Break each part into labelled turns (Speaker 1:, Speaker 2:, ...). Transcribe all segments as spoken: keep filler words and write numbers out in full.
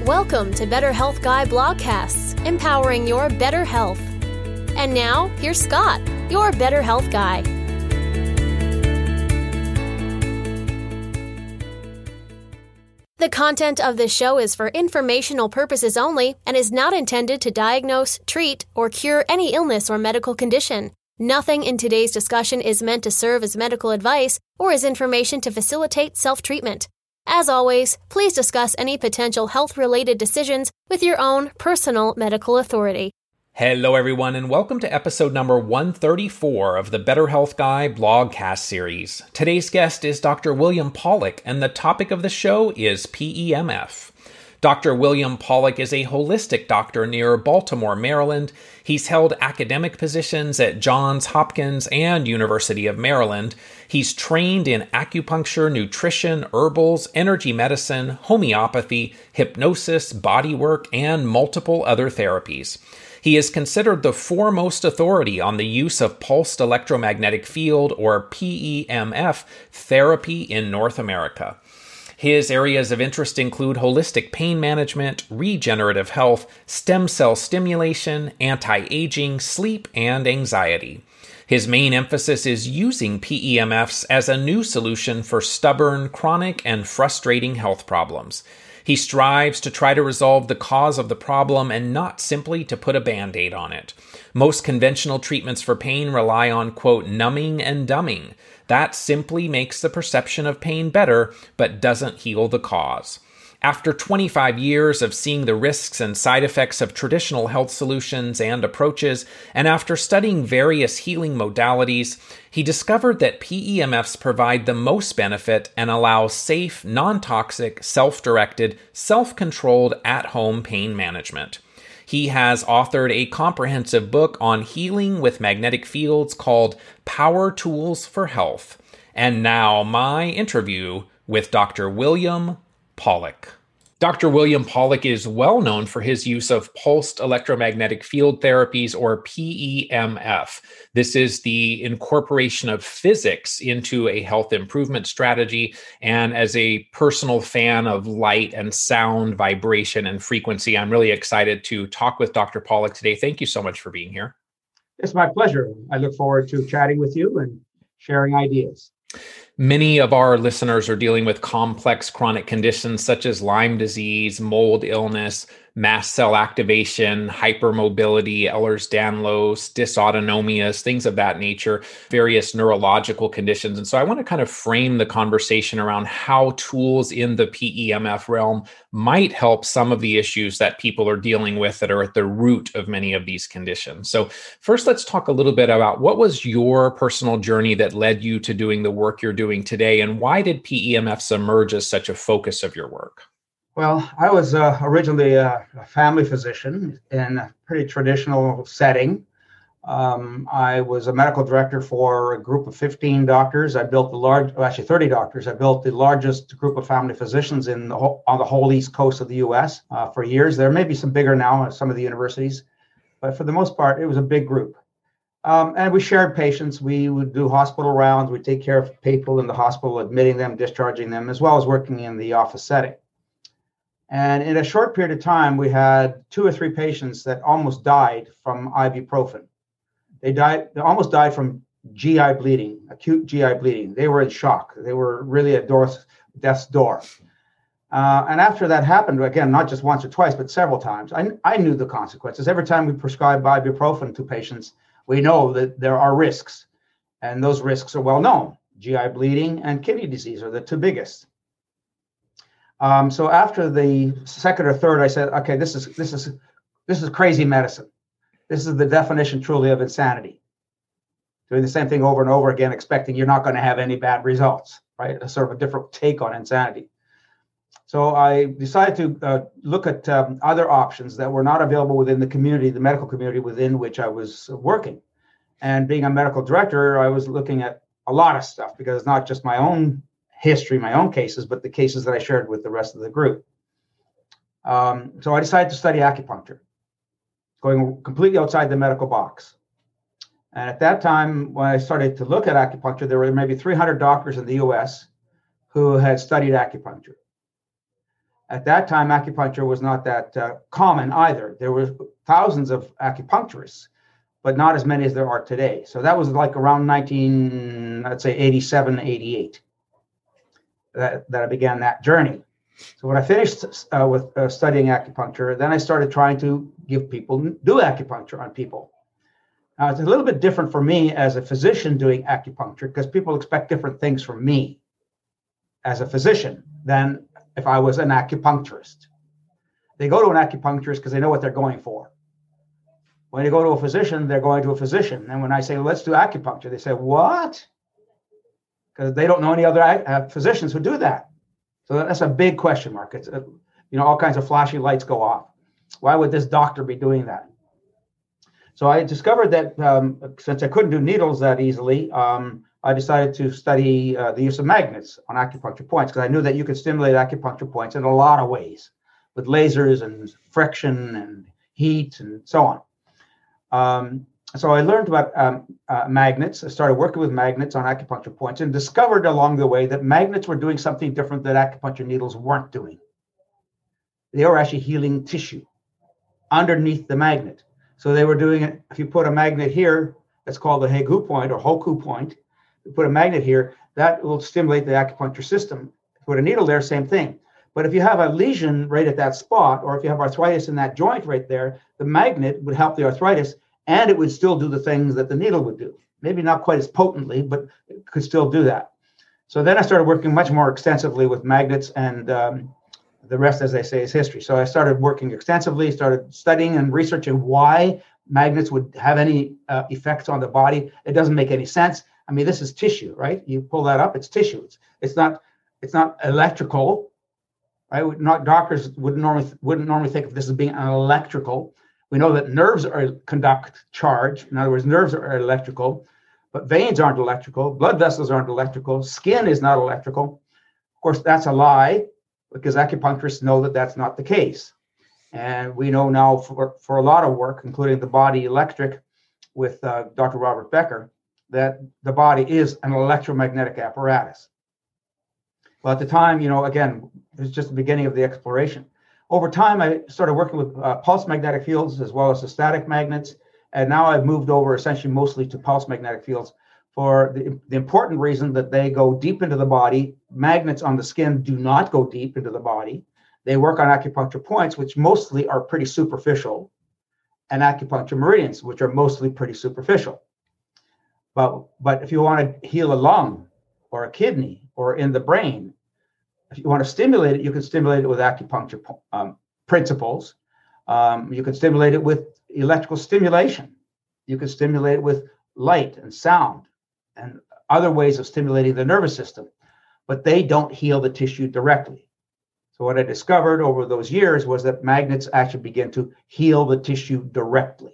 Speaker 1: Welcome to Better Health Guy Blogcasts, empowering your better health. And now, here's Scott, your Better Health Guy. The content of this show is for informational purposes only and is not intended to diagnose, treat, or cure any illness or medical condition. Nothing in today's discussion is meant to serve as medical advice or as information to facilitate self-treatment. As always, please discuss any potential health-related decisions with your own personal medical authority.
Speaker 2: Hello, everyone, and welcome to episode number one thirty-four of the Better Health Guy blogcast series. Today's guest is Doctor William Pawlak, and the topic of the show is P E M F. Doctor William Pawlak is a holistic doctor near Baltimore, Maryland. He's held academic positions at Johns Hopkins and University of Maryland. He's trained in acupuncture, nutrition, herbals, energy medicine, homeopathy, hypnosis, bodywork, and multiple other therapies. He is considered the foremost authority on the use of pulsed electromagnetic field, or P E M F, therapy in North America. His areas of interest include holistic pain management, regenerative health, stem cell stimulation, anti-aging, sleep, and anxiety. His main emphasis is using P E M Fs as a new solution for stubborn, chronic, and frustrating health problems. He strives to try to resolve the cause of the problem and not simply to put a Band-Aid on it. Most conventional treatments for pain rely on, quote, numbing and dumbing. That simply makes the perception of pain better, but doesn't heal the cause. After twenty-five years of seeing the risks and side effects of traditional health solutions and approaches, and after studying various healing modalities, he discovered that P E M Fs provide the most benefit and allow safe, non-toxic, self-directed, self-controlled, at-home pain management. He has authored a comprehensive book on healing with magnetic fields called Power Tools for Health. And now my interview with Doctor William Pawlak. Doctor William Pawlak is well known for his use of pulsed electromagnetic field therapies, or P E M F. This is the incorporation of physics into a health improvement strategy. And as a personal fan of light and sound, vibration, and frequency, I'm really excited to talk with Doctor Pawlak today. Thank you so much for being here.
Speaker 3: It's my pleasure. I look forward to chatting with you and sharing ideas.
Speaker 2: Many of our listeners are dealing with complex chronic conditions such as Lyme disease, mold illness, mast cell activation, hypermobility, Ehlers-Danlos, dysautonomias, things of that nature, various neurological conditions. And so I want to kind of frame the conversation around how tools in the P E M F realm might help some of the issues that people are dealing with that are at the root of many of these conditions. So first, let's talk a little bit about what was your personal journey that led you to doing the work you're doing today, and why did P E M Fs emerge as such a focus of your work?
Speaker 3: Well, I was uh, originally a, a family physician in a pretty traditional setting. Um, I was a medical director for a group of fifteen doctors. I built the large, well, actually thirty doctors. I built the largest group of family physicians in the whole, on the whole East Coast of the U S uh, for years. There may be some bigger now at some of the universities, but for the most part, it was a big group. Um, and we shared patients. We would do hospital rounds. We'd take care of people in the hospital, admitting them, discharging them, as well as working in the office setting. And in a short period of time, we had two or three patients that almost died from ibuprofen. They died, they almost died from G I bleeding, acute G I bleeding. They were in shock. They were really at door's, death's door. Uh, and after that happened, again, not just once or twice, but several times, I, I knew the consequences. Every time we prescribe ibuprofen to patients, we know that there are risks. And those risks are well known. G I bleeding and kidney disease are the two biggest. Um, so after the second or third, I said, okay, this is this is this is crazy medicine. This is the definition truly of insanity. Doing the same thing over and over again, expecting you're not going to have any bad results, right? A sort of a different take on insanity. So I decided to uh, look at um, other options that were not available within the community, the medical community within which I was working. And being a medical director, I was looking at a lot of stuff because it's not just my own history, my own cases, but the cases that I shared with the rest of the group. Um, so I decided to study acupuncture, going completely outside the medical box. And at that time, when I started to look at acupuncture, there were maybe three hundred doctors in the U S who had studied acupuncture. At that time, acupuncture was not that uh, common either. There were thousands of acupuncturists, but not as many as there are today. So that was like around nineteen, let's say eighty-seven, eighty-eight, that, that I began that journey. So when I finished uh, with uh, studying acupuncture, then I started trying to give people, do acupuncture on people. Now, it's a little bit different for me as a physician doing acupuncture because people expect different things from me as a physician than if I was an acupuncturist. They go to an acupuncturist because they know what they're going for. When they go to a physician, they're going to a physician. And when I say, let's do acupuncture, they say, what? Because they don't know any other uh, physicians who do that. So that's a big question mark. It's, uh, you know, all kinds of flashing lights go off. Why would this doctor be doing that? So I discovered that um, since I couldn't do needles that easily, um, I decided to study uh, the use of magnets on acupuncture points because I knew that you could stimulate acupuncture points in a lot of ways with lasers and friction and heat and so on. Um, so I learned about um, uh, magnets. I started working with magnets on acupuncture points and discovered along the way that magnets were doing something different that acupuncture needles weren't doing. They were actually healing tissue underneath the magnet. So they were doing it. If you put a magnet here, that's called the Hegu point or Hoku point. You put a magnet here, that will stimulate the acupuncture system. Put a needle there, same thing. But if you have a lesion right at that spot, or if you have arthritis in that joint right there, the magnet would help the arthritis, and it would still do the things that the needle would do. Maybe not quite as potently, but it could still do that. So then I started working much more extensively with magnets, and um, the rest, as they say, is history. So I started working extensively, started studying and researching why magnets would have any uh, effects on the body. It doesn't make any sense. I mean, this is tissue, right? You pull that up, it's tissue. It's, it's not it's not electrical, right? Not doctors wouldn't normally wouldn't normally think of this as being an electrical. We know that nerves are conduct charge. In other words, nerves are electrical, but veins aren't electrical. Blood vessels aren't electrical. Skin is not electrical. Of course, that's a lie because acupuncturists know that that's not the case. And we know now for, for a lot of work, including the body electric with uh, Doctor Robert Becker, that the body is an electromagnetic apparatus. Well, at the time, you know, again, it was just the beginning of the exploration. Over time, I started working with uh, pulse magnetic fields as well as the static magnets. And now I've moved over essentially mostly to pulse magnetic fields for the, the important reason that they go deep into the body. Magnets on the skin do not go deep into the body. They work on acupuncture points, which mostly are pretty superficial, and acupuncture meridians, which are mostly pretty superficial. But, but if you want to heal a lung or a kidney or in the brain, if you want to stimulate it, you can stimulate it with acupuncture um, principles. Um, you can stimulate it with electrical stimulation. You can stimulate it with light and sound and other ways of stimulating the nervous system, but they don't heal the tissue directly. So what I discovered over those years was that magnets actually begin to heal the tissue directly.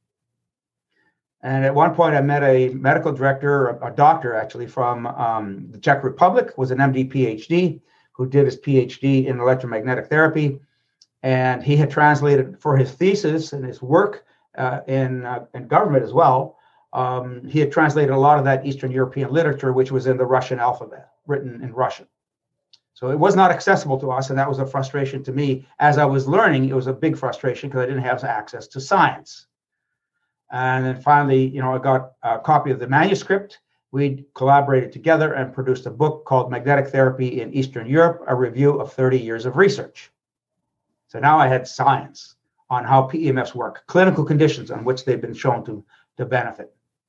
Speaker 3: And at one point, I met a medical director, a doctor actually, from um, the Czech Republic, was an M D, P H D, who did his P H D in electromagnetic therapy. And he had translated for his thesis and his work uh, in, uh, in government as well. Um, he had translated a lot of that Eastern European literature, which was in the Russian alphabet, written in Russian. So it was not accessible to us, and that was a frustration to me. As I was learning, it was a big frustration because I didn't have access to science. And then finally, you know, I got a copy of the manuscript. We collaborated together and produced a book called Magnetic Therapy in Eastern Europe, a review of thirty years of research. So now I had science on how P E M Fs work, clinical conditions on which they've been shown to, to benefit.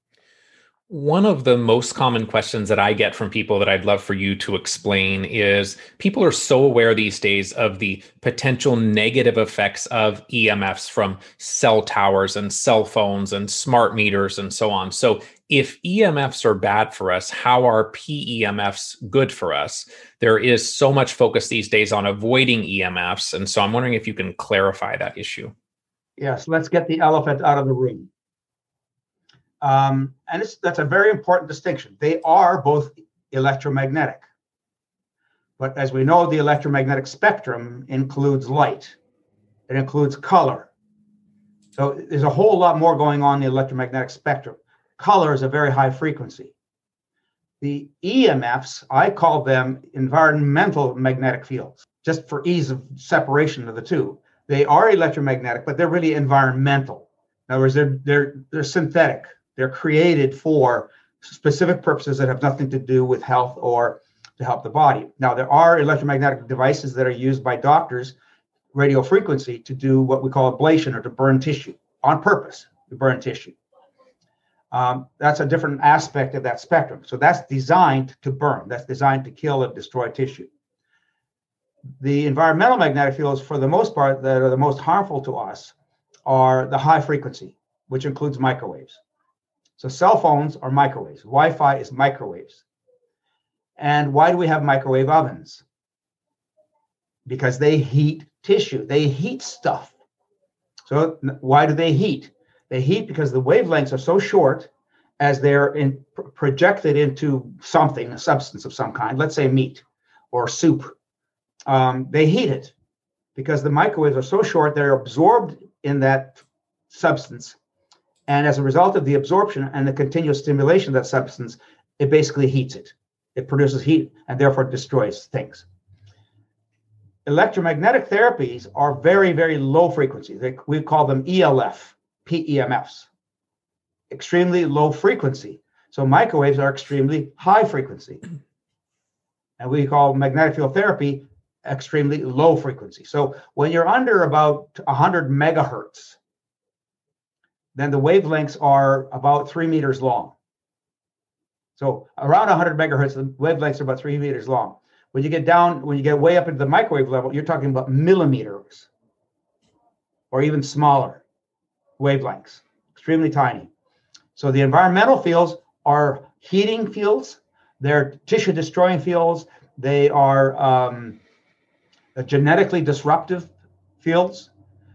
Speaker 2: One of the most common questions that I get from people that I'd love for you to explain is people are so aware these days of the potential negative effects of E M Fs from cell towers and cell phones and smart meters and so on. So if E M Fs are bad for us, how are P E M Fs good for us? There is so much focus these days on avoiding E M Fs. And so I'm wondering if you can clarify that issue.
Speaker 3: Yes, let's get the elephant out of the room. Um, and it's, that's a very important distinction. They are both electromagnetic. But as we know, the electromagnetic spectrum includes light. It includes color. So there's a whole lot more going on in the electromagnetic spectrum. Color is a very high frequency. The E M Fs, I call them environmental magnetic fields, just for ease of separation of the two. They are electromagnetic, but they're really environmental. In other words, they're, they're, they're synthetic. They're created for specific purposes that have nothing to do with health or to help the body. Now, there are electromagnetic devices that are used by doctors, radio frequency, to do what we call ablation, or to burn tissue on purpose, to burn tissue. Um, that's a different aspect of that spectrum. So that's designed to burn. That's designed to kill and destroy tissue. The environmental magnetic fields, for the most part, that are the most harmful to us are the high frequency, which includes microwaves. So cell phones are microwaves. Wi-Fi is microwaves. And why do we have microwave ovens? Because they heat tissue. They heat stuff. So why do they heat? They heat because the wavelengths are so short as they're in, projected into something, a substance of some kind, let's say meat or soup. Um, they heat it because the microwaves are so short, they're absorbed in that substance. And as a result of the absorption and the continuous stimulation of that substance, it basically heats it. It produces heat and therefore destroys things. Electromagnetic therapies are very, very low frequency. They, we call them E L F, P E M Fs, extremely low frequency. So microwaves are extremely high frequency. And we call magnetic field therapy extremely low frequency. So when you're under about one hundred megahertz, then the wavelengths are about three meters long. So around one hundred megahertz, the wavelengths are about three meters long. When you get down, when you get way up into the microwave level, you're talking about millimeters or even smaller wavelengths, extremely tiny. So the environmental fields are heating fields, they're tissue destroying fields, they are um, genetically disruptive fields.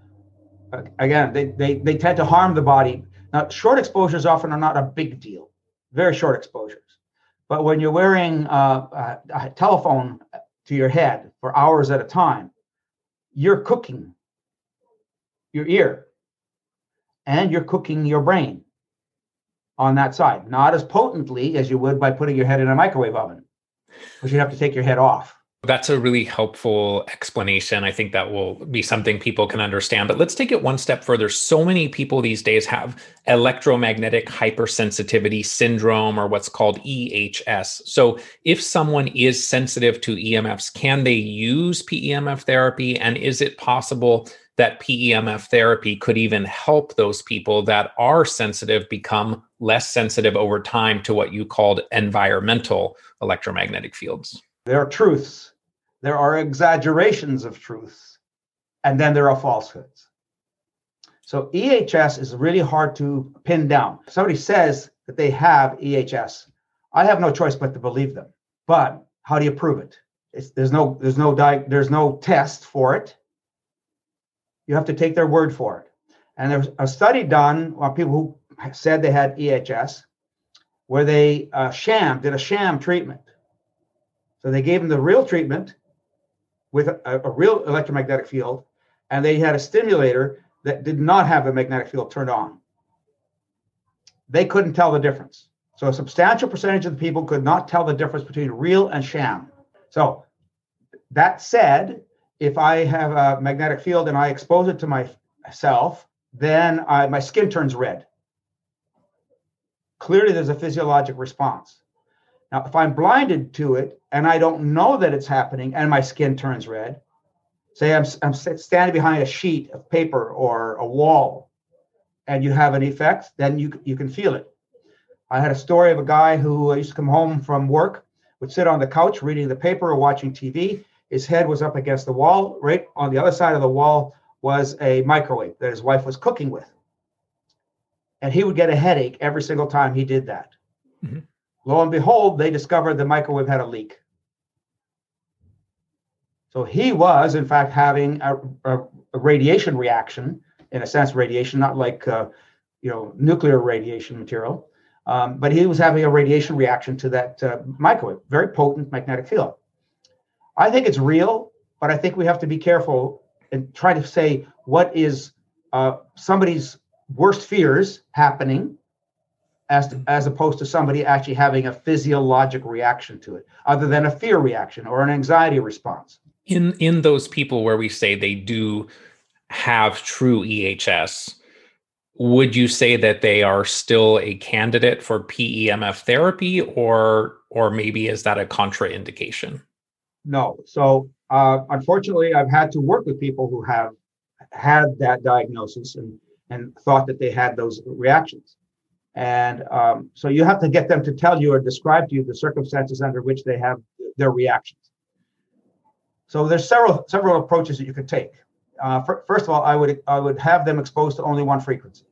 Speaker 3: Again, they, they, they tend to harm the body. Now, short exposures often are not a big deal, very short exposures. But when you're wearing uh, a, a telephone to your head for hours at a time, you're cooking your ear and you're cooking your brain on that side. Not as potently as you would by putting your head in a microwave oven, because you have to take your head off.
Speaker 2: That's a really helpful explanation. I think that will be something people can understand. But let's take it one step further. So many people these days have electromagnetic hypersensitivity syndrome, or what's called E H S. So if someone is sensitive to E M Fs, can they use P E M F therapy? And is it possible that P E M F therapy could even help those people that are sensitive become less sensitive over time to what you called environmental electromagnetic fields?
Speaker 3: There are truths. There are exaggerations of truths, and then there are falsehoods. So E H S is really hard to pin down. If somebody says that they have E H S, I have no choice but to believe them. But how do you prove it? It's, there's no, there's no, di- there's no test for it. You have to take their word for it. And there's a study done on people who said they had E H S, where they uh, sham did a sham treatment. So they gave them the real treatment with a, a real electromagnetic field, and they had a stimulator that did not have the magnetic field turned on. They couldn't tell the difference. So a substantial percentage of the people could not tell the difference between real and sham. So that said, if I have a magnetic field and I expose it to myself, then I, my skin turns red. Clearly, there's a physiologic response. Now, if I'm blinded to it and I don't know that it's happening and my skin turns red, say I'm, I'm standing behind a sheet of paper or a wall and you have an effect, then you, you can feel it. I had a story of a guy who used to come home from work, would sit on the couch reading the paper or watching T V. His head was up against the wall. Right on the other side of the wall was a microwave that his wife was cooking with. And he would get a headache every single time he did that. Mm-hmm. Lo and behold, they discovered the microwave had a leak. So he was, in fact, having a, a, a radiation reaction, in a sense, radiation, not like, uh, you know, nuclear radiation material, um, but he was having a radiation reaction to that uh, microwave, very potent magnetic field. I think it's real, but I think we have to be careful and try to say what is uh, somebody's worst fears happening as, to, as opposed to somebody actually having a physiologic reaction to it, other than a fear reaction or an anxiety response.
Speaker 2: In, in those people where we say they do have true E H S, would you say that they are still a candidate for P E M F therapy, or or maybe is that a contraindication?
Speaker 3: No. So uh, unfortunately, I've had to work with people who have had that diagnosis and, and thought that they had those reactions. And um, so you have to get them to tell you or describe to you the circumstances under which they have their reactions. So there's several several approaches that you could take. Uh, for, first of all, I would I would have them exposed to only one frequency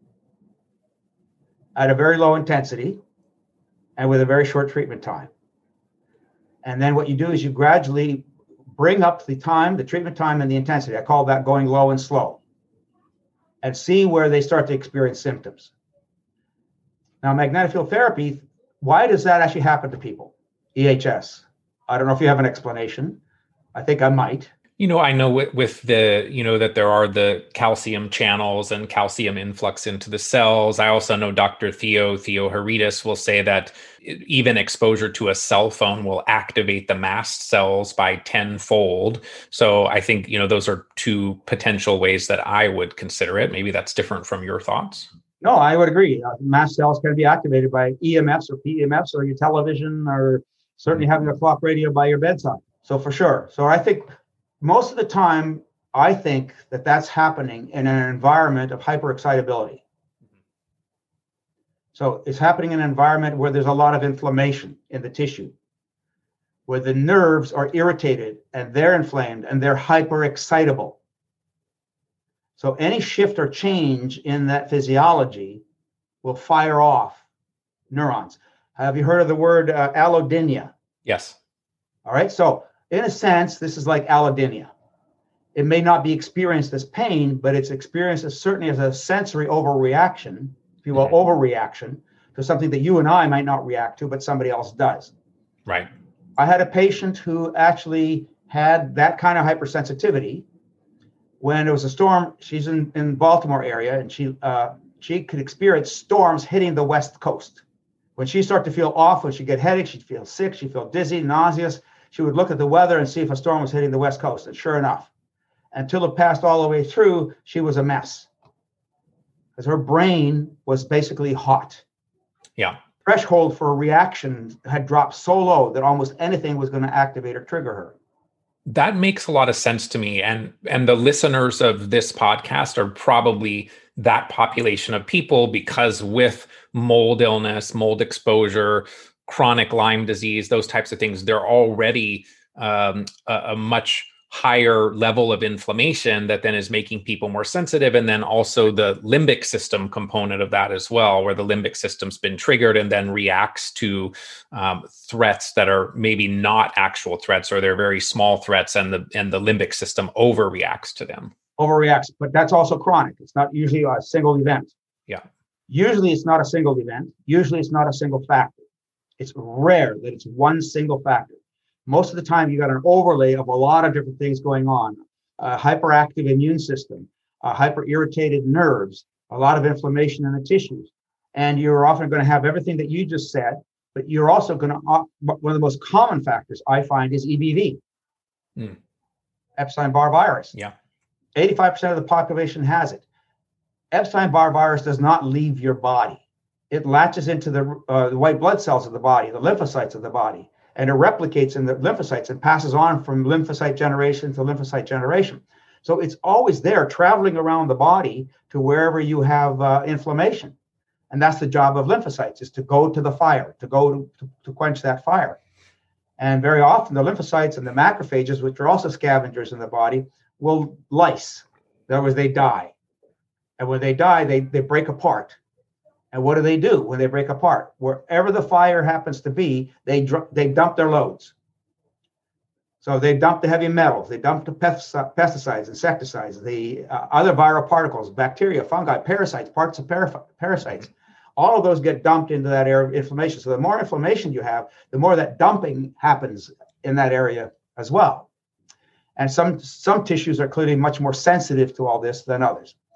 Speaker 3: at a very low intensity and with a very short treatment time. And then what you do is you gradually bring up the time, the treatment time and the intensity. I call that going low and slow, and see where they start to experience symptoms. Now, magnetic field therapy, why does that actually happen to people? E H S. I don't know if you have an explanation. I think I might.
Speaker 2: You know, I know with, with the, you know, that there are the calcium channels and calcium influx into the cells. I also know Doctor Theo, Theo Herides will say that even exposure to a cell phone will activate the mast cells by tenfold. So I think, you know, those are two potential ways that I would consider it. Maybe that's different from your thoughts.
Speaker 3: No, I would agree. Uh, mast cells can be activated by E M Fs or P E M Fs or your television, or certainly having a clock radio by your bedside. So for sure. So I think most of the time, I think that that's happening in an environment of hyperexcitability. So it's happening in an environment where there's a lot of inflammation in the tissue, where the nerves are irritated and they're inflamed and they're hyperexcitable. So any shift or change in that physiology will fire off neurons. Have you heard of the word uh, allodynia?
Speaker 2: Yes. All
Speaker 3: right. So in a sense, this is like allodynia. It may not be experienced as pain, but it's experienced as certainly as a sensory overreaction, if you will, mm-hmm. overreaction to something that you and I might not react to, but somebody else does.
Speaker 2: Right.
Speaker 3: I had a patient who actually had that kind of hypersensitivity when there was a storm. She's in, in Baltimore area, and she uh, she could experience storms hitting the West Coast. When she started to feel off, when she'd get headaches, she'd feel sick, she'd feel dizzy, nauseous. She would look at the weather and see if a storm was hitting the West Coast. And sure enough, until it passed all the way through, she was a mess. Because her brain was basically hot.
Speaker 2: Yeah.
Speaker 3: Threshold for a reaction had dropped so low that almost anything was going to activate or trigger her.
Speaker 2: That makes a lot of sense to me. And, and the listeners of this podcast are probably that population of people, because with mold illness, mold exposure, chronic Lyme disease, those types of things, they're already um, a, a much higher level of inflammation that then is making people more sensitive. And then also the limbic system component of that as well, where the limbic system's been triggered and then reacts to um, threats that are maybe not actual threats, or they're very small threats, and the and the limbic system overreacts to them.
Speaker 3: Overreacts, but that's also chronic. It's not usually a single event.
Speaker 2: Yeah.
Speaker 3: Usually it's not a single event. Usually it's not a single factor. It's rare that it's one single factor. Most of the time, you got an overlay of a lot of different things going on. A hyperactive immune system, uh, hyper-irritated nerves, a lot of inflammation in the tissues. And you're often going to have everything that you just said, but you're also going to, uh, one of the most common factors I find is E B V, mm. Epstein-Barr virus.
Speaker 2: Yeah.
Speaker 3: eighty-five percent of the population has it. Epstein-Barr virus does not leave your body. It latches into the, uh, the white blood cells of the body, the lymphocytes of the body, and it replicates in the lymphocytes and passes on from lymphocyte generation to lymphocyte generation. So it's always there, traveling around the body to wherever you have uh, inflammation. And that's the job of lymphocytes, is to go to the fire, to go to, to, to quench that fire. And very often the lymphocytes and the macrophages, which are also scavengers in the body, will lyse. In other words, they die. And when they die, they, they break apart. And what do they do when they break apart? Wherever the fire happens to be, they dr- they dump their loads. So they dump the heavy metals, they dump the pesticides, insecticides, the uh, other viral particles, bacteria, fungi, parasites, parts of para- parasites. All of those get dumped into that area of inflammation. So the more inflammation you have, the more that dumping happens in that area as well. And some some tissues are clearly much more sensitive to all this than others.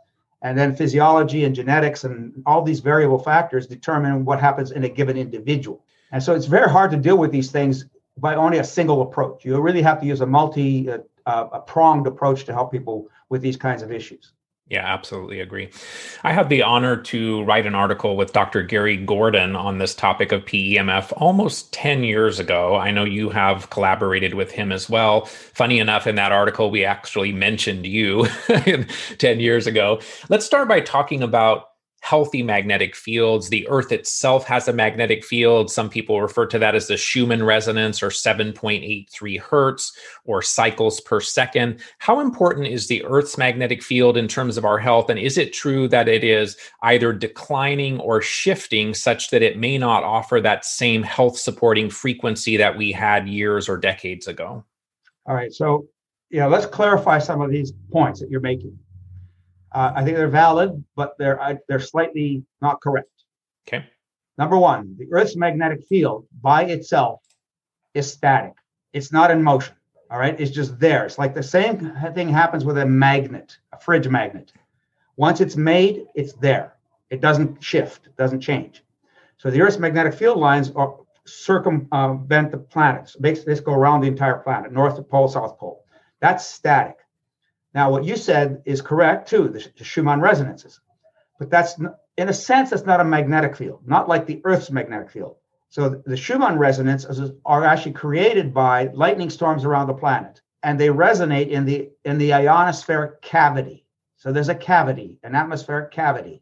Speaker 3: And then physiology and genetics and all these variable factors determine what happens in a given individual. And so it's very hard to deal with these things by only a single approach. You really have to use a multi, uh, uh, a pronged approach to help people with these kinds of issues.
Speaker 2: Yeah, absolutely agree. I had the honor to write an article with Doctor Gary Gordon on this topic of P E M F almost ten years ago. I know you have collaborated with him as well. Funny enough, in that article, we actually mentioned you ten years ago. Let's start by talking about healthy magnetic fields. The Earth itself has a magnetic field. Some people refer to that as the Schumann resonance, or seven point eight three hertz, or cycles per second. How important is the Earth's magnetic field in terms of our health? And is it true that it is either declining or shifting such that it may not offer that same health supporting frequency that we had years or decades ago?
Speaker 3: All right. So, yeah, let's clarify some of these points that you're making. Uh, I think they're valid, but they're uh, they're slightly not correct.
Speaker 2: Okay.
Speaker 3: Number one, the Earth's magnetic field by itself is static. It's not in motion. All right. It's just there. It's like the same thing happens with a magnet, a fridge magnet. Once it's made, it's there. It doesn't shift. It doesn't change. So the Earth's magnetic field lines are circumvent the planets. Basically, they go around the entire planet, North Pole, South Pole. That's static. Now, what you said is correct, too, the, the Schumann resonances. But that's, in a sense, that's not a magnetic field, not like the Earth's magnetic field. So the, the Schumann resonances are actually created by lightning storms around the planet, and they resonate in the in the ionospheric cavity. So there's a cavity, an atmospheric cavity,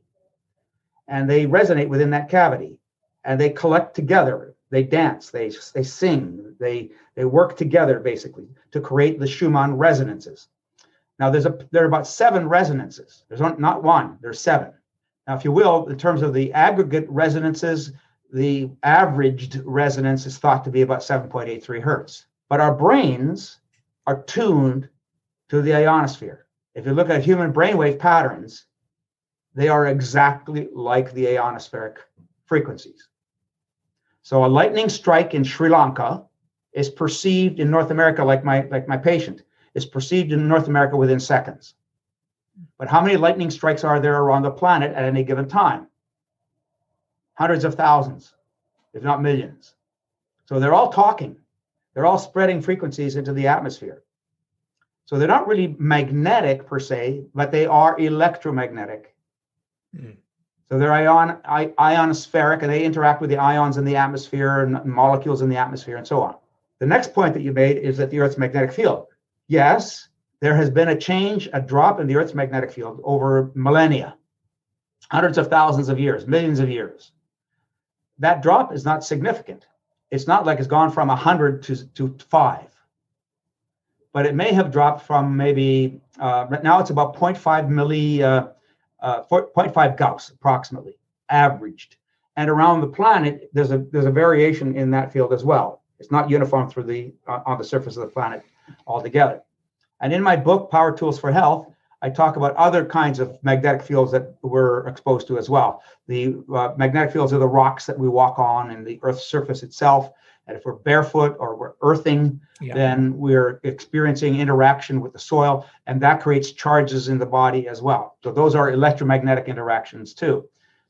Speaker 3: and they resonate within that cavity, and they collect together. They dance, they they sing, they they work together, basically, to create the Schumann resonances. Now, there's a there are about seven resonances. There's not one, there's seven. Now, if you will, in terms of the aggregate resonances, the averaged resonance is thought to be about seven point eight three hertz. But our brains are tuned to the ionosphere. If you look at human brainwave patterns, they are exactly like the ionospheric frequencies. So a lightning strike in Sri Lanka is perceived in North America, like my like my patient, is perceived in North America within seconds. But how many lightning strikes are there around the planet at any given time? Hundreds of thousands, if not millions. So they're all talking. They're all spreading frequencies into the atmosphere. So they're not really magnetic per se, but they are electromagnetic. Mm. So they're ion, ionospheric, and they interact with the ions in the atmosphere and molecules in the atmosphere and so on. The next point that you made is that the Earth's magnetic field. Yes, there has been a change, a drop in the Earth's magnetic field over millennia, hundreds of thousands of years, millions of years. That drop is not significant. It's not like it's gone from one hundred to, to five. But it may have dropped from maybe, uh, right now it's about zero point five milli, uh, uh, zero point five Gauss approximately, averaged. And around the planet, there's a there's a variation in that field as well. It's not uniform through the uh, on the surface of the planet altogether. And in my book, Power Tools for Health, I talk about other kinds of magnetic fields that we're exposed to as well. The uh, magnetic fields are the rocks that we walk on and the Earth's surface itself. And if we're barefoot or we're earthing, yeah. then we're experiencing interaction with the soil, and that creates charges in the body as well. So those are electromagnetic interactions too.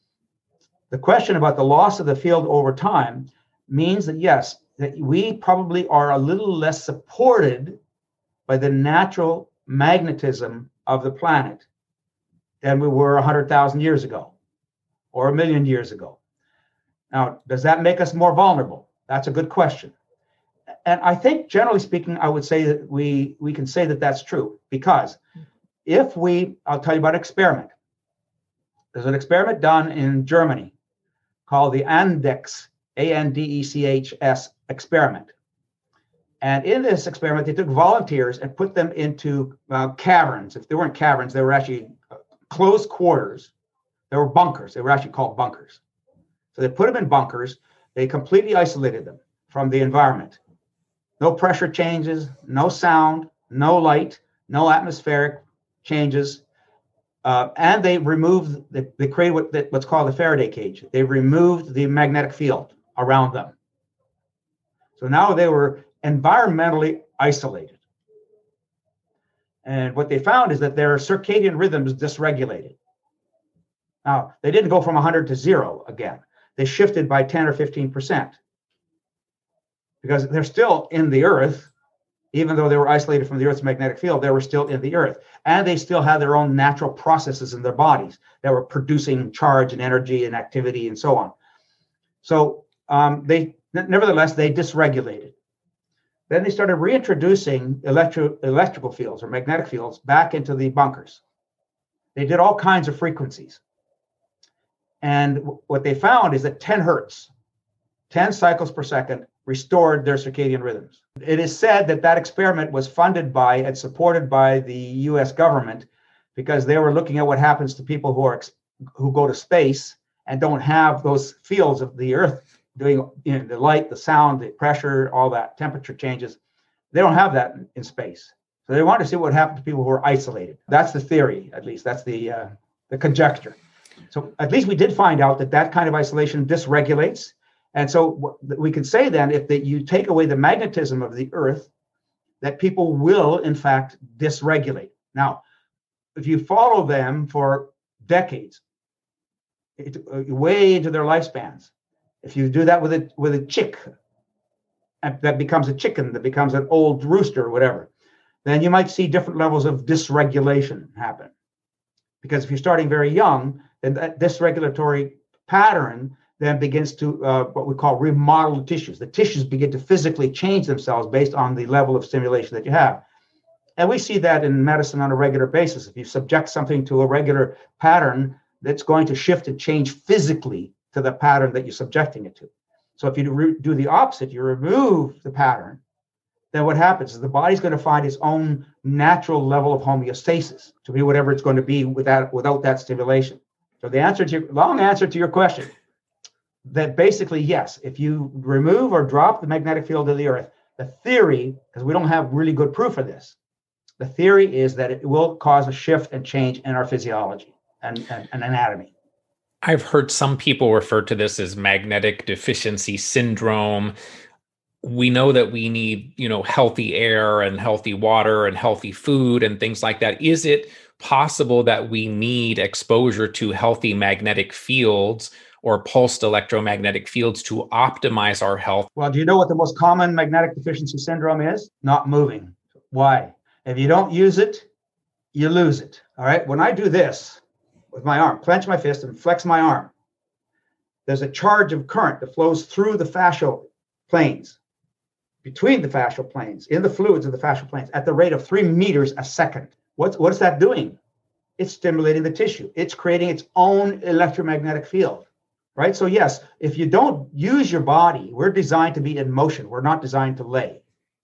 Speaker 3: The question about the loss of the field over time means that, yes, that we probably are a little less supported by the natural magnetism of the planet than we were one hundred thousand years ago or a million years ago. Now, does that make us more vulnerable? That's a good question. And I think, generally speaking, I would say that we, we can say that that's true, because if we, I'll tell you about an experiment. There's an experiment done in Germany called the ANDECS, A N D E C H S experiment. And in this experiment, they took volunteers and put them into uh, caverns. If they weren't caverns, they were actually closed quarters. They were bunkers. They were actually called bunkers. So they put them in bunkers. They completely isolated them from the environment. No pressure changes, no sound, no light, no atmospheric changes. Uh, and they removed, they, they created what, what's called the Faraday cage. They removed the magnetic field around them. So now they were environmentally isolated. And what they found is that their circadian rhythms dysregulated. Now, they didn't go from one hundred to zero again. They shifted by ten or fifteen percent because they're still in the Earth. Even though they were isolated from the Earth's magnetic field, they were still in the Earth. And they still had their own natural processes in their bodies that were producing charge and energy and activity and so on. So um, they, nevertheless, they dysregulated. Then they started reintroducing electro, electrical fields or magnetic fields back into the bunkers. They did all kinds of frequencies. And w- what they found is that ten hertz, ten cycles per second, restored their circadian rhythms. It is said that that experiment was funded by and supported by the U S government because they were looking at what happens to people who are who go to space and don't have those fields of the Earth doing, you know, the light, the sound, the pressure, all that, temperature changes. They don't have that in, in space. So they wanted to see what happened to people who are isolated. That's the theory, at least. That's the uh, the conjecture. So at least we did find out that that kind of isolation dysregulates. And so we can say then, if that you take away the magnetism of the Earth, that people will, in fact, dysregulate. Now, if you follow them for decades, it, uh, way into their lifespans, if you do that with a with a chick, and that becomes a chicken, that becomes an old rooster or whatever, then you might see different levels of dysregulation happen. Because if you're starting very young, then that dysregulatory pattern then begins to uh, what we call remodel the tissues. The tissues begin to physically change themselves based on the level of stimulation that you have. And we see that in medicine on a regular basis. If you subject something to a regular pattern, that's going to shift and change physically to the pattern that you're subjecting it to. So if you re- do the opposite, you remove the pattern, then what happens is the body's going to find its own natural level of homeostasis to be whatever it's going to be without, without that stimulation. So the answer to your long answer to your question, that basically, yes, if you remove or drop the magnetic field of the Earth, the theory, because we don't have really good proof of this, the theory is that it will cause a shift and change in our physiology and, and, and anatomy.
Speaker 2: I've heard some people refer to this as magnetic deficiency syndrome. We know that we need, you know, healthy air and healthy water and healthy food and things like that. Is it possible that we need exposure to healthy magnetic fields or pulsed electromagnetic fields to optimize our health?
Speaker 3: Well, do you know what the most common magnetic deficiency syndrome is? Not moving. Why? If you don't use it, you lose it. All right. When I do this with my arm, clench my fist and flex my arm, there's a charge of current that flows through the fascial planes, between the fascial planes, in the fluids of the fascial planes at the rate of three meters a second. What's, what's that doing? It's stimulating the tissue. It's creating its own electromagnetic field. Right? So yes, if you don't use your body, we're designed to be in motion. We're not designed to lay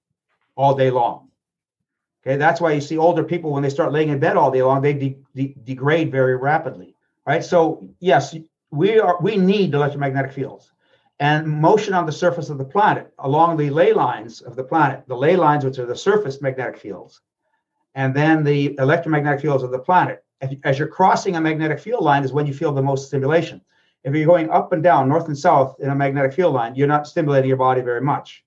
Speaker 3: all day long. Okay, that's why you see older people, when they start laying in bed all day long, they de- de- degrade very rapidly. Right? So yes, we are we need electromagnetic fields. And motion on the surface of the planet, along the ley lines of the planet, the ley lines, which are the surface magnetic fields, and then the electromagnetic fields of the planet. As you're crossing a magnetic field line is when you feel the most stimulation. If you're going up and down, north and south in a magnetic field line, you're not stimulating your body very much.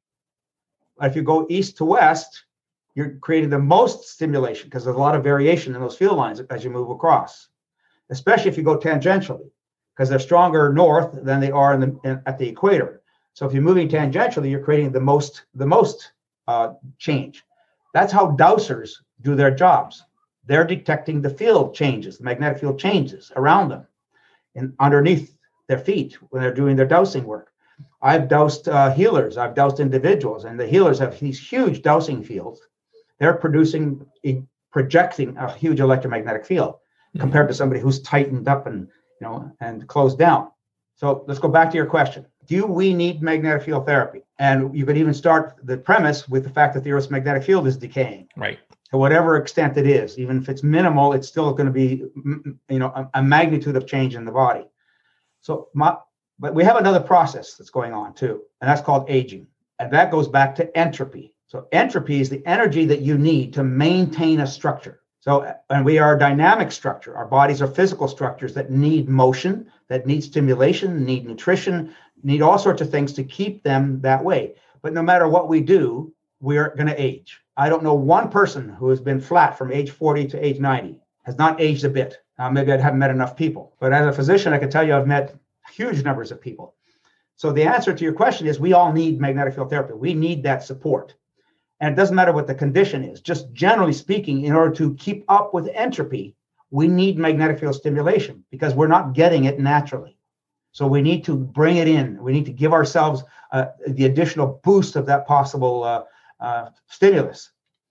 Speaker 3: But if you go east to west, you're creating the most stimulation because there's a lot of variation in those field lines as you move across, especially if you go tangentially, because they're stronger north than they are in the, in, at the equator. So if you're moving tangentially, you're creating the most, the most uh, change. That's how dowsers do their jobs. They're detecting the field changes, the magnetic field changes around them and underneath their feet when they're doing their dowsing work. I've dowsed uh, healers, I've dowsed individuals, and the healers have these huge dowsing fields. They're producing, projecting a huge electromagnetic field mm-hmm. compared to somebody who's tightened up and, you know, and closed down. So let's go back to your question. Do we need magnetic field therapy? And you could even start the premise with the fact that the Earth's magnetic field is decaying.
Speaker 2: Right.
Speaker 3: To whatever extent it is, even if it's minimal, it's still going to be, you know, a, a magnitude of change in the body. So, my, but we have another process that's going on too, and that's called aging. And that goes back to entropy. So entropy is the energy that you need to maintain a structure. So, and we are a dynamic structure. Our bodies are physical structures that need motion, that need stimulation, need nutrition, need all sorts of things to keep them that way. But no matter what we do, we're going to age. I don't know one person who has been flat from age forty to age ninety, has not aged a bit. Uh, maybe I haven't met enough people. But as a physician, I can tell you I've met huge numbers of people. So the answer to your question is we all need magnetic field therapy. We need that support. And it doesn't matter what the condition is. Just generally speaking, in order to keep up with entropy, we need magnetic field stimulation because we're not getting it naturally. So we need to bring it in. We need to give ourselves uh, the additional boost of that possible uh, uh, stimulus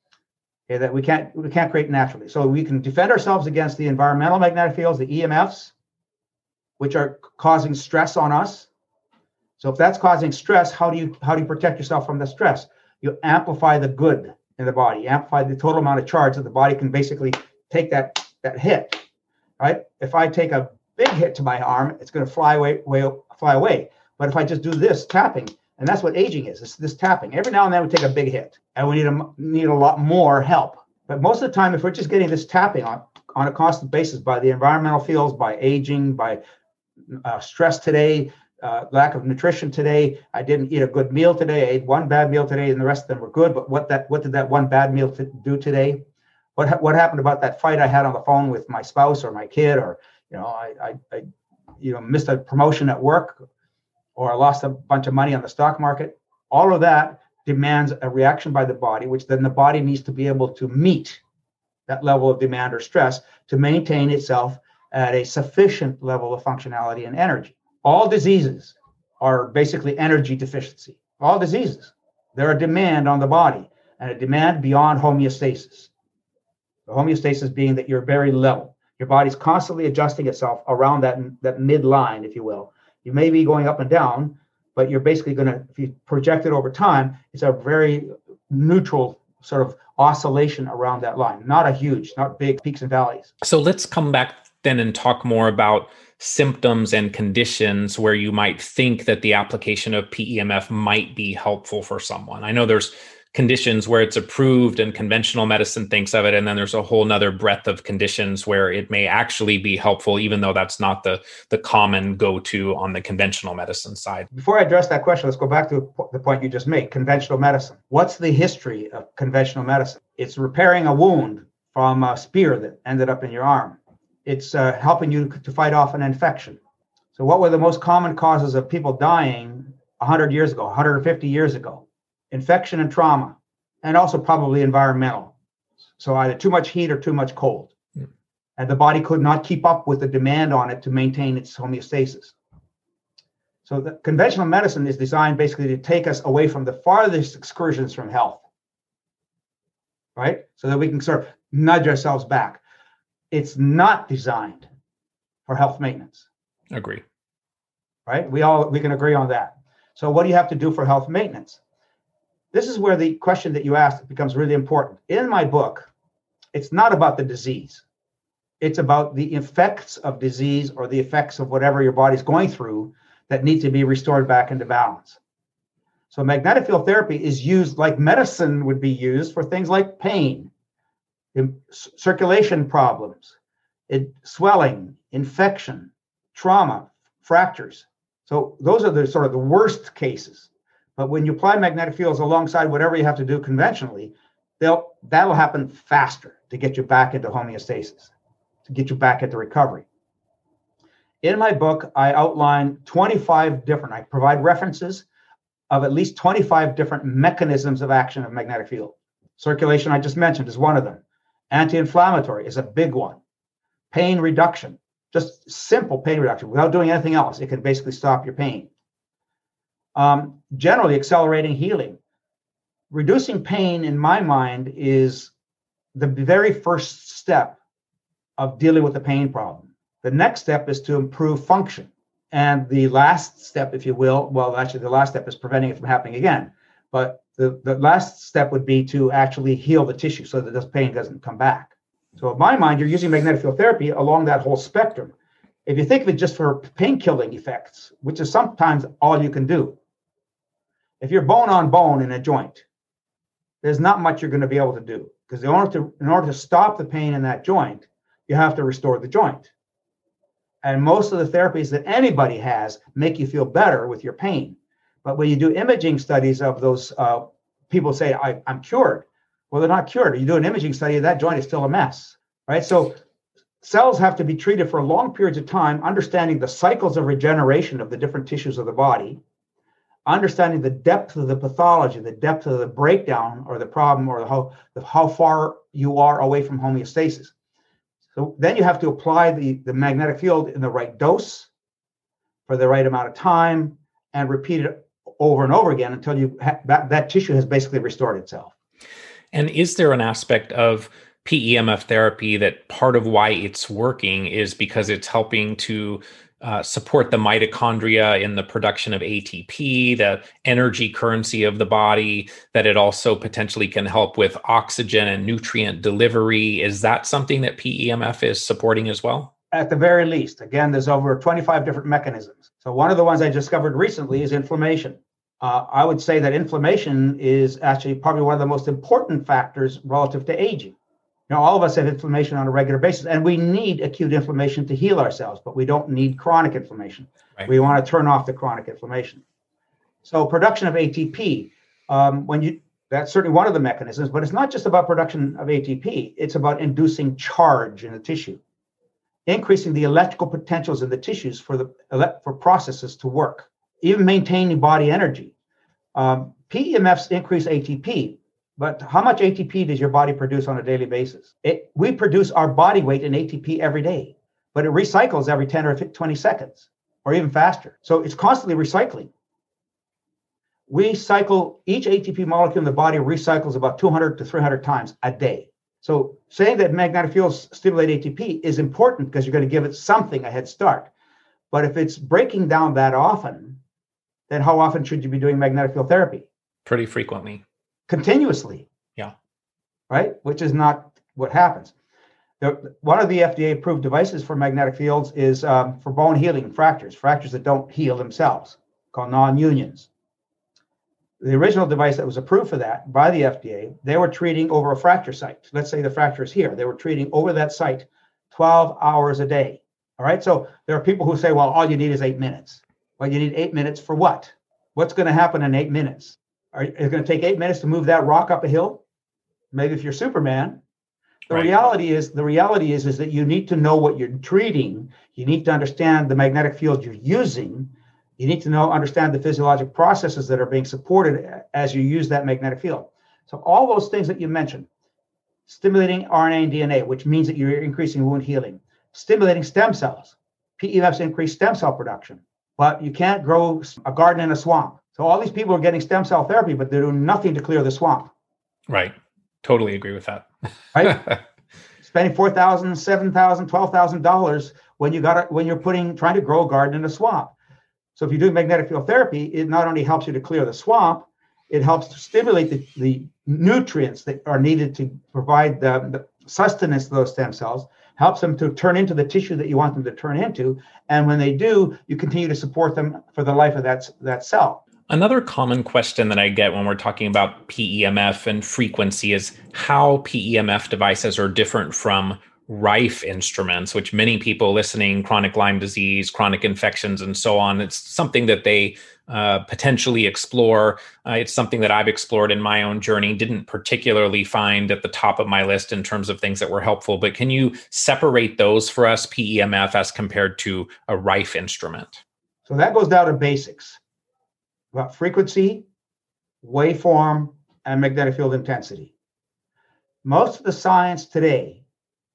Speaker 3: okay, that we can't we can't create naturally. So we can defend ourselves against the environmental magnetic fields, the E M Fs, which are causing stress on us. So if that's causing stress, how do you how do you protect yourself from the stress? You amplify the good in the body, you amplify the total amount of charge that the body can basically take that, that hit, right? If I take a big hit to my arm, it's going to fly away, way, fly away. But if I just do this tapping, and that's what aging is, it's this tapping. Every now and then we take a big hit, and we need a, need a lot more help. But most of the time, if we're just getting this tapping on, on a constant basis by the environmental fields, by aging, by uh, stress today, Uh, lack of nutrition today. I didn't eat a good meal today. I ate one bad meal today, and the rest of them were good. But what that what did that one bad meal t- do today? What ha- what happened about that fight I had on the phone with my spouse or my kid, or you know, I, I I you know missed a promotion at work, or I lost a bunch of money on the stock market. All of that demands a reaction by the body, which then the body needs to be able to meet that level of demand or stress to maintain itself at a sufficient level of functionality and energy. All diseases are basically energy deficiency. All diseases. They're a demand on the body and a demand beyond homeostasis. The homeostasis being that you're very level. Your body's constantly adjusting itself around that, that midline, if you will. You may be going up and down, but you're basically going to, if you project it over time, it's a very neutral sort of oscillation around that line. Not a huge, not big peaks and valleys.
Speaker 2: So let's come back then and talk more about symptoms and conditions where you might think that the application of P E M F might be helpful for someone. I know there's conditions where it's approved and conventional medicine thinks of it, and then there's a whole nother breadth of conditions where it may actually be helpful, even though that's not the, the common go-to on the conventional medicine side.
Speaker 3: Before I address that question, let's go back to the point you just made, conventional medicine. What's the history of conventional medicine? It's repairing a wound from a spear that ended up in your arm. It's uh, helping you to fight off an infection. So what were the most common causes of people dying one hundred years ago, one hundred fifty years ago? Infection and trauma, and also probably environmental. So either too much heat or too much cold. Mm. And the body could not keep up with the demand on it to maintain its homeostasis. So the conventional medicine is designed basically to take us away from the farthest excursions from health, right? So that we can sort of nudge ourselves back. It's not designed for health maintenance.
Speaker 2: Agree.
Speaker 3: Right? We all we can agree on that. So what do you have to do for health maintenance? This is where the question that you asked becomes really important. In my book, it's not about the disease. It's about the effects of disease or the effects of whatever your body's going through that need to be restored back into balance. So magnetic field therapy is used like medicine would be used for things like pain, circulation problems, it, swelling, infection, trauma, fractures. So those are the sort of the worst cases. But when you apply magnetic fields alongside whatever you have to do conventionally, they'll that'll happen faster to get you back into homeostasis, to get you back into recovery. In my book, I outline twenty-five different, I provide references of at least twenty-five different mechanisms of action of magnetic field. Circulation, I just mentioned, is one of them. Anti-inflammatory is a big one. Pain reduction, just simple pain reduction without doing anything else. It can basically stop your pain. Um, generally accelerating healing. Reducing pain, in my mind, is the very first step of dealing with the pain problem. The next step is to improve function. And the last step, if you will, well, actually the last step is preventing it from happening again. But the, the last step would be to actually heal the tissue so that this pain doesn't come back. So in my mind, you're using magnetic field therapy along that whole spectrum. If you think of it just for pain-killing effects, which is sometimes all you can do, if you're bone on bone in a joint, there's not much you're going to be able to do, because in order to in order to stop the pain in that joint, you have to restore the joint. And most of the therapies that anybody has make you feel better with your pain. But when you do imaging studies of those uh, people say, I, I'm cured. Well, they're not cured. You do an imaging study, that joint is still a mess, right? So cells have to be treated for long periods of time, understanding the cycles of regeneration of the different tissues of the body, understanding the depth of the pathology, the depth of the breakdown or the problem, or the how, the, how far you are away from homeostasis. So then you have to apply the, the magnetic field in the right dose for the right amount of time and repeat it over and over again until you ha- that, that tissue has basically restored itself.
Speaker 2: And is there an aspect of P E M F therapy that part of why it's working is because it's helping to uh, support the mitochondria in the production of A T P, the energy currency of the body, that it also potentially can help with oxygen and nutrient delivery? Is that something that P E M F is supporting as well?
Speaker 3: At the very least. Again, there's over twenty-five different mechanisms. So one of the ones I discovered recently is inflammation. Uh, I would say that inflammation is actually probably one of the most important factors relative to aging. You know, all of us have inflammation on a regular basis, and we need acute inflammation to heal ourselves, but we don't need chronic inflammation. Right. We want to turn off the chronic inflammation. So production of A T P, um, when you that's certainly one of the mechanisms, but it's not just about production of A T P. It's about inducing charge in the tissue, increasing the electrical potentials in the tissues for the for processes to work, even maintaining body energy. Um, P E M Fs increase A T P. But how much A T P does your body produce on a daily basis? It, we produce our body weight in A T P every day, but it recycles every ten or twenty seconds, or even faster. So it's constantly recycling. We cycle, each A T P molecule in the body recycles about two hundred to three hundred times a day. So saying that magnetic fields stimulate A T P is important because you're going to give it something, a head start. But if it's breaking down that often, then how often should you be doing magnetic field therapy?
Speaker 2: Pretty frequently.
Speaker 3: Continuously.
Speaker 2: Yeah.
Speaker 3: Right? Which is not what happens. The, one of the F D A-approved devices for magnetic fields is um, for bone healing fractures, fractures that don't heal themselves, called non-unions. The original device that was approved for that by the F D A, they were treating over a fracture site. Let's say the fracture is here. They were treating over that site twelve hours a day. All right? So there are people who say, well, all you need is eight minutes. Well, you need eight minutes for what? What's going to happen in eight minutes? Are it going to take eight minutes to move that rock up a hill? Maybe if you're Superman. The right. reality is, the reality is, is that you need to know what you're treating. You need to understand the magnetic field you're using. You need to know, understand the physiologic processes that are being supported as you use that magnetic field. So all those things that you mentioned, stimulating R N A and D N A, which means that you're increasing wound healing, stimulating stem cells. P E M Fs increase stem cell production, but you can't grow a garden in a swamp. So all these people are getting stem cell therapy, but they're doing nothing to clear the swamp.
Speaker 2: Right. Totally agree with that.
Speaker 3: Right. Spending four thousand dollars, seven thousand dollars, twelve thousand dollars when you got when you're putting trying to grow a garden in a swamp. So if you do magnetic field therapy, it not only helps you to clear the swamp, it helps to stimulate the, the nutrients that are needed to provide the, the sustenance to those stem cells, helps them to turn into the tissue that you want them to turn into. And when they do, you continue to support them for the life of that, that cell.
Speaker 2: Another common question that I get when we're talking about P E M F and frequency is how P E M F devices are different from Rife instruments, which many people listening, chronic Lyme disease, chronic infections, and so on, it's something that they uh, potentially explore. Uh, it's something that I've explored in my own journey, didn't particularly find at the top of my list in terms of things that were helpful. But can you separate those for us, P E M F as compared to a Rife instrument?
Speaker 3: So that goes down to basics. About frequency, waveform, and magnetic field intensity. Most of the science today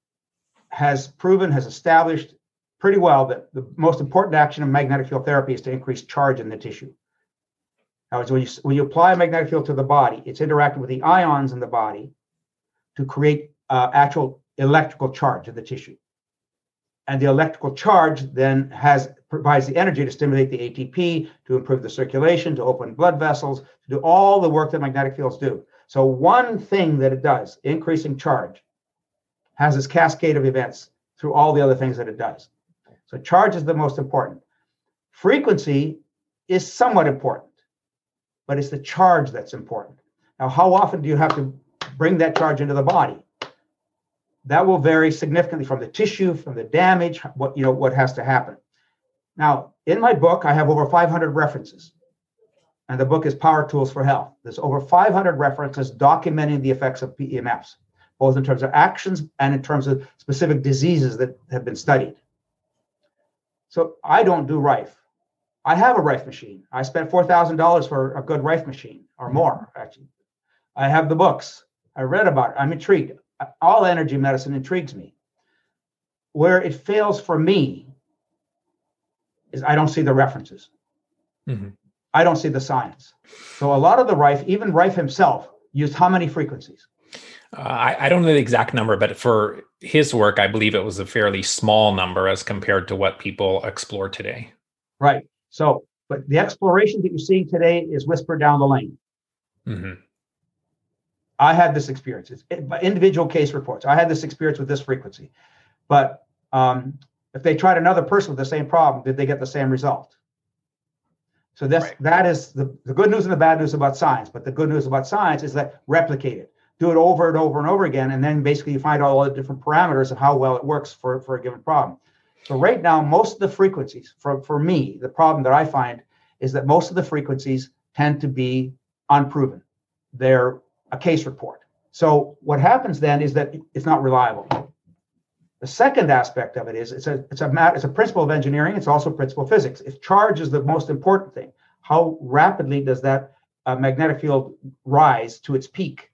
Speaker 3: has proven, has established pretty well that the most important action of magnetic field therapy is to increase charge in the tissue. Now, when you, when you apply a magnetic field to the body, it's interacting with the ions in the body to create uh, actual electrical charge in the tissue. And the electrical charge then has provides the energy to stimulate the A T P, to improve the circulation, to open blood vessels, to do all the work that magnetic fields do. So one thing that it does, increasing charge, has this cascade of events through all the other things that it does. So charge is the most important. Frequency is somewhat important, but it's the charge that's important. Now, how often do you have to bring that charge into the body? That will vary significantly from the tissue, from the damage, what you know, what has to happen. Now, in my book, I have over five hundred references, and the book is Power Tools for Health. There's over five hundred references documenting the effects of P E M Fs. both in terms of actions and in terms of specific diseases that have been studied. So I don't do Rife. I have a Rife machine. I spent four thousand dollars for a good Rife machine, or more, actually. I have the books. I read about it. I'm intrigued. All energy medicine intrigues me. Where it fails for me is I don't see the references. Mm-hmm. I don't see the science. So a lot of the Rife, even Rife himself, used how many frequencies?
Speaker 2: Uh, I, I don't know the exact number, but for his work, I believe it was a fairly small number as compared to what people explore today.
Speaker 3: Right. So, but the exploration that you're seeing today is whispered down the lane. Mm-hmm. I had this experience. It's individual case reports. I had this experience with this frequency. But um, if they tried another person with the same problem, did they get the same result? So that's, right. that is the, the good news and the bad news about science. But the good news about science is that replicate it. Do it over and over and over again. And then basically you find all the different parameters of how well it works for, for a given problem. So right now, most of the frequencies, for, for me, the problem that I find is that most of the frequencies tend to be unproven. They're a case report. So what happens then is that it's not reliable. The second aspect of it is it's a it's a it's a principle of engineering. It's also a principle of physics. If charge is the most important thing, how rapidly does that uh, magnetic field rise to its peak?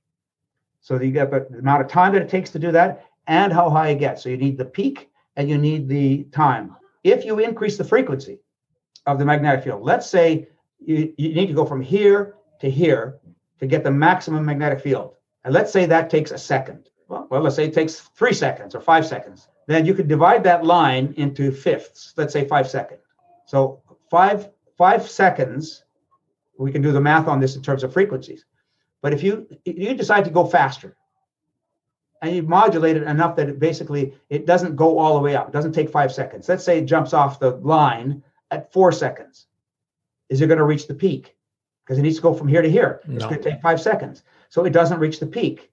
Speaker 3: So you get the amount of time that it takes to do that and how high it gets. So you need the peak and you need the time. If you increase the frequency of the magnetic field, let's say you, you need to go from here to here to get the maximum magnetic field. And let's say that takes a second. Well, well, let's say it takes three seconds or five seconds. Then you could divide that line into fifths, let's say five seconds. So five, five seconds, we can do the math on this in terms of frequencies. But if you, if you decide to go faster, and you modulate it enough that it basically, it doesn't go all the way up. It doesn't take five seconds. Let's say it jumps off the line at four seconds. Is it going to reach the peak? Because it needs to go from here to here. No. It's going to take five seconds. So it doesn't reach the peak.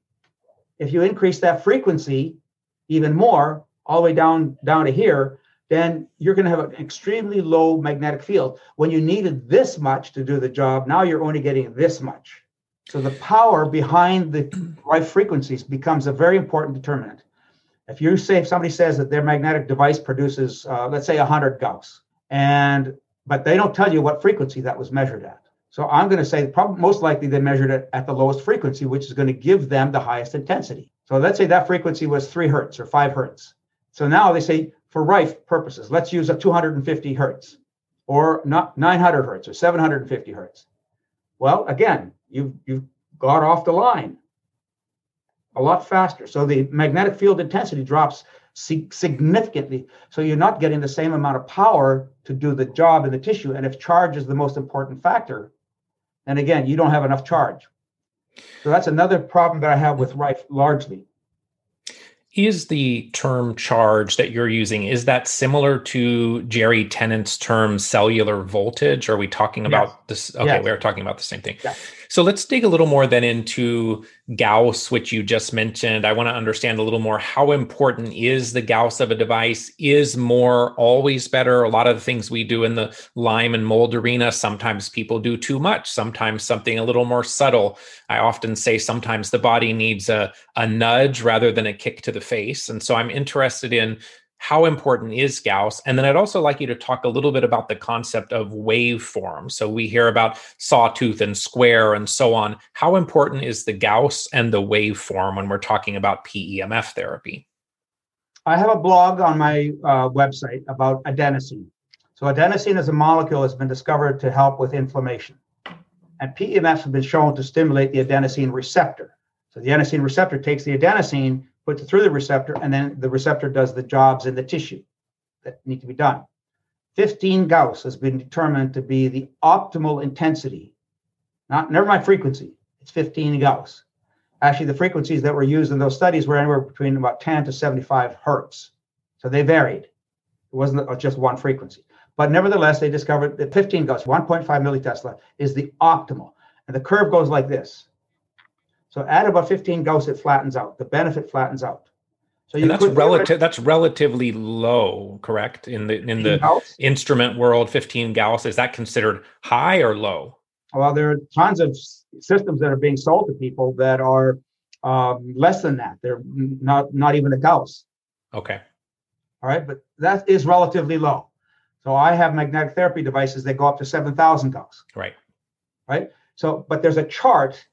Speaker 3: If you increase that frequency even more, all the way down, down to here, then you're going to have an extremely low magnetic field. When you needed this much to do the job, now you're only getting this much. So the power behind the right frequencies becomes a very important determinant. If you say, if somebody says that their magnetic device produces, uh, let's say one hundred Gauss, and but they don't tell you what frequency that was measured at. So I'm going to say probably most likely they measured it at the lowest frequency, which is going to give them the highest intensity. So let's say that frequency was three hertz or five hertz. So now they say for Rife purposes, let's use a two hundred fifty hertz or not nine hundred hertz or seven hundred fifty hertz. Well, again, you've, you've got off the line a lot faster. So the magnetic field intensity drops significantly. So you're not getting the same amount of power to do the job in the tissue. And if charge is the most important factor, then again, you don't have enough charge. So that's another problem that I have with Rife largely.
Speaker 2: Is the term charge that you're using, is that similar to Jerry Tennant's term cellular voltage? Are we talking about yes. this? Okay, yes. We're talking about the same thing. Yes. So let's dig a little more then into Gauss, which you just mentioned. I want to understand a little more, how important is the Gauss of a device? Is more always better? A lot of the things we do in the Lyme and mold arena, sometimes people do too much, sometimes something a little more subtle. I often say sometimes the body needs a, a nudge rather than a kick to the face. And so I'm interested in how important is Gauss? And then I'd also like you to talk a little bit about the concept of waveform. So we hear about sawtooth and square and so on. How important is the Gauss and the waveform when we're talking about P E M F therapy?
Speaker 3: I have a blog on my uh, website about adenosine. So adenosine as a molecule has been discovered to help with inflammation. And P E M Fs have been shown to stimulate the adenosine receptor. So the adenosine receptor takes the adenosine, puts it through the receptor, and then the receptor does the jobs in the tissue that need to be done. fifteen Gauss has been determined to be the optimal intensity. Not, never mind frequency, it's fifteen Gauss. Actually, the frequencies that were used in those studies were anywhere between about ten to seventy-five hertz. So they varied. It wasn't just one frequency. But nevertheless, they discovered that fifteen Gauss, one point five millitesla, is the optimal. And the curve goes like this. So at about fifteen Gauss, it flattens out. The benefit flattens out. So you
Speaker 2: and that's relative. That's relatively low, correct? In the in the Gauss? Instrument world, fifteen Gauss, is that considered high or low?
Speaker 3: Well, there are tons of systems that are being sold to people that are um, less than that. They're not, not even a Gauss.
Speaker 2: Okay.
Speaker 3: All right. But that is relatively low. So I have magnetic therapy devices that go up to seven thousand Gauss.
Speaker 2: Right.
Speaker 3: Right. So, but there's a chart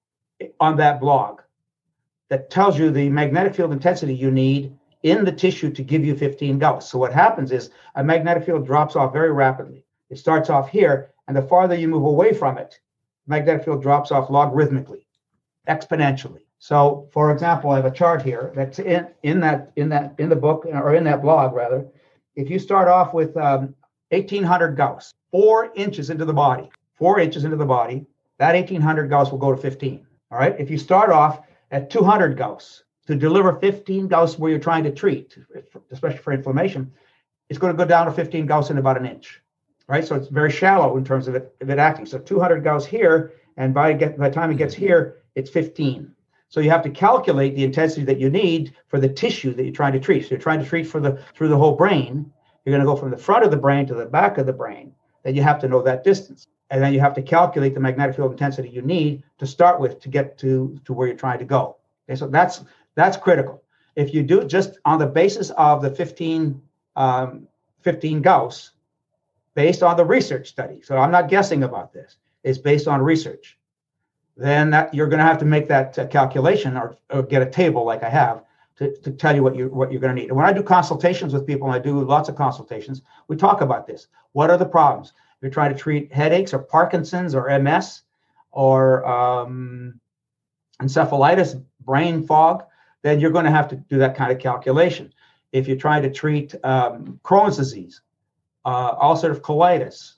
Speaker 3: on that blog that tells you the magnetic field intensity you need in the tissue to give you fifteen Gauss. So what happens is a magnetic field drops off very rapidly. It starts off here, and the farther you move away from it, magnetic field drops off logarithmically, exponentially. So, for example, I have a chart here that's in, in that in that in the book, or in that blog rather. If you start off with um, eighteen hundred Gauss, four inches into the body, four inches into the body, that eighteen hundred Gauss will go to fifteen. All right. If you start off at two hundred Gauss to deliver fifteen Gauss where you're trying to treat, especially for inflammation, it's going to go down to fifteen Gauss in about an inch. Right. So it's very shallow in terms of it, of it acting. So two hundred Gauss here, and by, get, by the time it gets here, it's fifteen. So you have to calculate the intensity that you need for the tissue that you're trying to treat. So you're trying to treat for the through the whole brain. You're going to go from the front of the brain to the back of the brain. Then you have to know that distance. And then you have to calculate the magnetic field intensity you need to start with to get to, to where you're trying to go. Okay, so that's that's critical. If you do it just on the basis of the fifteen, um, fifteen Gauss, based on the research study, so I'm not guessing about this, it's based on research, then that, you're going to have to make that uh, calculation or, or get a table like I have to, to tell you what, you, what you're going to need. And when I do consultations with people, and I do lots of consultations, we talk about this. What are the problems? If you're trying to treat headaches or Parkinson's or M S or um, encephalitis, brain fog, then you're going to have to do that kind of calculation. If you're trying to treat um, Crohn's disease, uh, ulcerative colitis,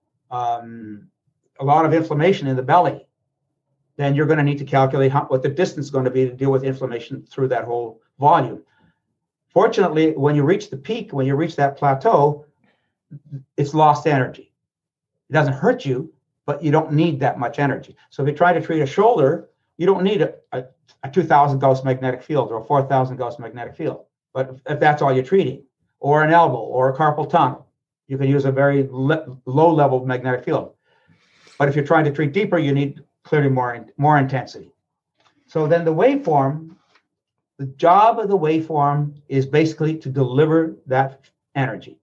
Speaker 3: um, a lot of inflammation in the belly, then you're going to need to calculate how, what the distance is going to be to deal with inflammation through that whole volume. Fortunately, when you reach the peak, when you reach that plateau, it's lost energy. It doesn't hurt you, but you don't need that much energy. So if you try to treat a shoulder, you don't need a, a, a two thousand Gauss magnetic field or a four thousand Gauss magnetic field. But if, if that's all you're treating, or an elbow or a carpal tunnel, you can use a very le- low level magnetic field. But if you're trying to treat deeper, you need clearly more, more intensity. So then the waveform, the job of the waveform is basically to deliver that energy.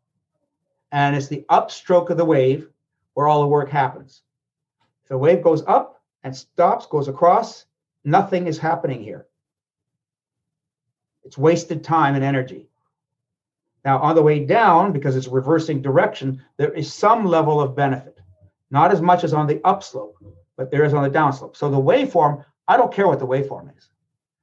Speaker 3: And it's the upstroke of the wave where all the work happens. If the wave goes up and stops, goes across, nothing is happening here. It's wasted time and energy. Now, on the way down, because it's reversing direction, there is some level of benefit. Not as much as on the upslope, but there is on the downslope. So the waveform, I don't care what the waveform is.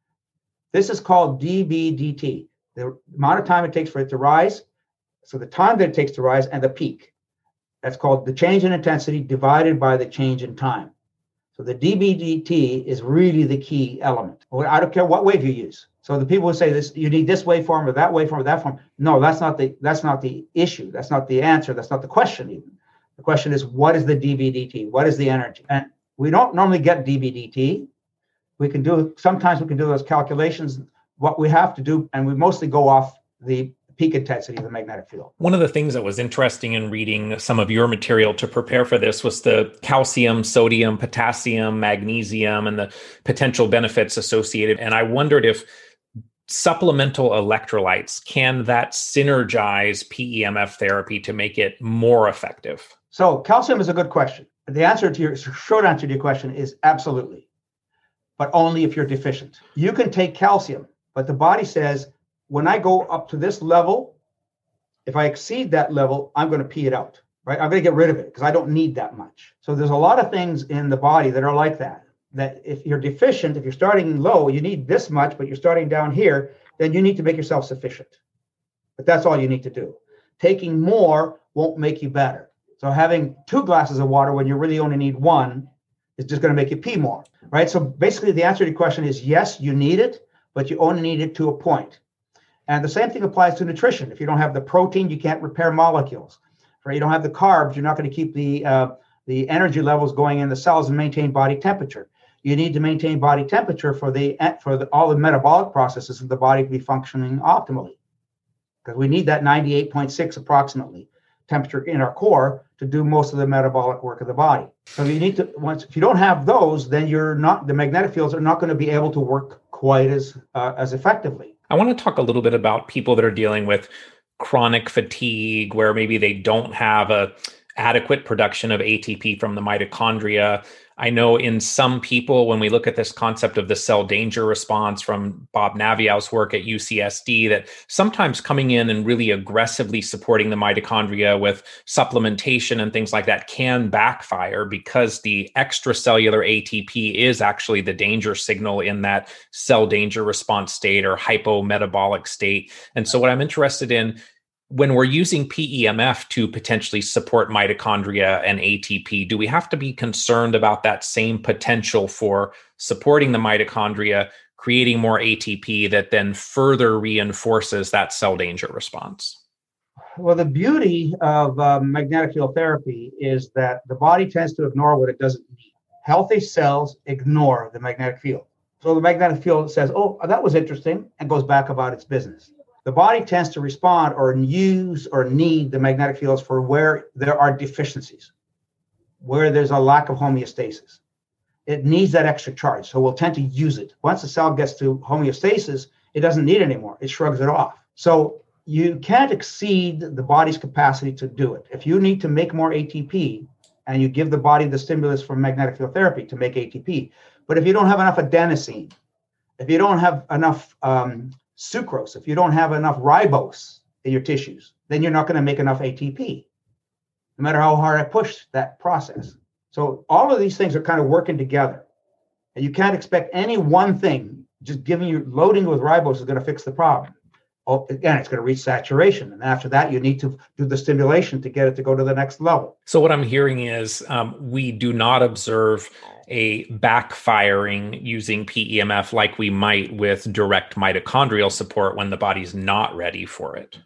Speaker 3: This is called d B d t, the amount of time it takes for it to rise. So the time that it takes to rise and the peak. That's called the change in intensity divided by the change in time. So the d B d t is really the key element. I don't care what wave you use. So the people who say this, you need this waveform or that waveform or that form. No, that's not the that's not the issue. That's not the answer. That's not the question even. The question is, what is the d B d t? What is the energy? And we don't normally get d B d t. We can do, sometimes we can do those calculations. What we have to do, and we mostly go off the peak intensity of the magnetic field.
Speaker 2: One of the things that was interesting in reading some of your material to prepare for this was the calcium, sodium, potassium, magnesium, and the potential benefits associated. And I wondered if supplemental electrolytes, can that synergize P E M F therapy to make it more effective?
Speaker 3: So calcium is a good question. The answer to your short answer to your question is absolutely, but only if you're deficient. You can take calcium, but the body says, when I go up to this level, if I exceed that level, I'm going to pee it out, right? I'm going to get rid of it because I don't need that much. So there's a lot of things in the body that are like that, that if you're deficient, if you're starting low, you need this much, but you're starting down here, then you need to make yourself sufficient. But that's all you need to do. Taking more won't make you better. So having two glasses of water when you really only need one is just going to make you pee more, right? So basically the answer to your question is yes, you need it, but you only need it to a point. And the same thing applies to nutrition. If you don't have the protein, you can't repair molecules. If you don't have the carbs, you're not going to keep the uh, the energy levels going in the cells and maintain body temperature. You need to maintain body temperature for the for the, all the metabolic processes of the body to be functioning optimally, because we need that ninety-eight point six approximately temperature in our core to do most of the metabolic work of the body. So you need to, once, if you don't have those, then you're not, the magnetic fields are not going to be able to work quite as, uh, as effectively.
Speaker 2: I want to talk a little bit about people that are dealing with chronic fatigue, where maybe they don't have a adequate production of A T P from the mitochondria. I know in some people, when we look at this concept of the cell danger response from Bob Naviau's work at U C S D, that sometimes coming in and really aggressively supporting the mitochondria with supplementation and things like that can backfire, because the extracellular A T P is actually the danger signal in that cell danger response state or hypometabolic state. And so what I'm interested in, when we're using P E M F to potentially support mitochondria and A T P, do we have to be concerned about that same potential for supporting the mitochondria, creating more A T P that then further reinforces that cell danger response?
Speaker 3: Well, the beauty of uh, magnetic field therapy is that the body tends to ignore what it doesn't need. Healthy cells ignore the magnetic field. So the magnetic field says, oh, that was interesting, and goes back about its business. The body tends to respond or use or need the magnetic fields for where there are deficiencies, where there's a lack of homeostasis. It needs that extra charge, so we'll tend to use it. Once the cell gets to homeostasis, it doesn't need it anymore. It shrugs it off. So you can't exceed the body's capacity to do it. If you need to make more A T P, and you give the body the stimulus from magnetic field therapy to make A T P, but if you don't have enough adenosine, if you don't have enough um, sucrose, if you don't have enough ribose in your tissues, then you're not going to make enough A T P, no matter how hard I push that process. So all of these things are kind of working together. And you can't expect any one thing, just giving you loading with ribose is going to fix the problem. Oh, again, it's going to reach saturation. And after that, you need to do the stimulation to get it to go to the next level.
Speaker 2: So what I'm hearing is um, we do not observe a backfiring using P E M F like we might with direct mitochondrial support when the body's not ready for it.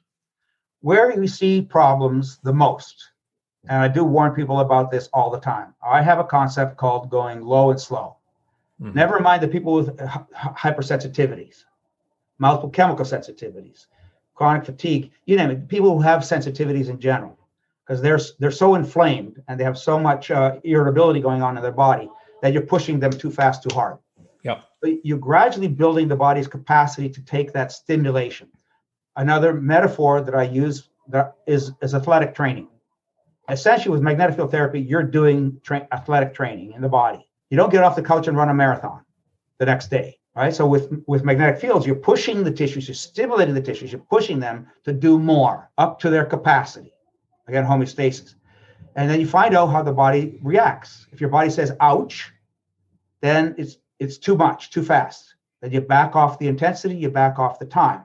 Speaker 3: Where you see problems the most, and I do warn people about this all the time, I have a concept called going low and slow. Mm-hmm. Never mind the people with h- hypersensitivities, multiple chemical sensitivities, chronic fatigue, you name it, people who have sensitivities in general, because they're, they're so inflamed and they have so much uh, irritability going on in their body that you're pushing them too fast, too hard.
Speaker 2: Yep.
Speaker 3: But you're gradually building the body's capacity to take that stimulation. Another metaphor that I use that is, is athletic training. Essentially, with magnetic field therapy, you're doing tra- athletic training in the body. You don't get off the couch and run a marathon the next day, right? So with, with magnetic fields, you're pushing the tissues, you're stimulating the tissues, you're pushing them to do more, up to their capacity. Again, homeostasis. And then you find out how the body reacts. If your body says, ouch, then it's it's too much, too fast. Then you back off the intensity, you back off the time.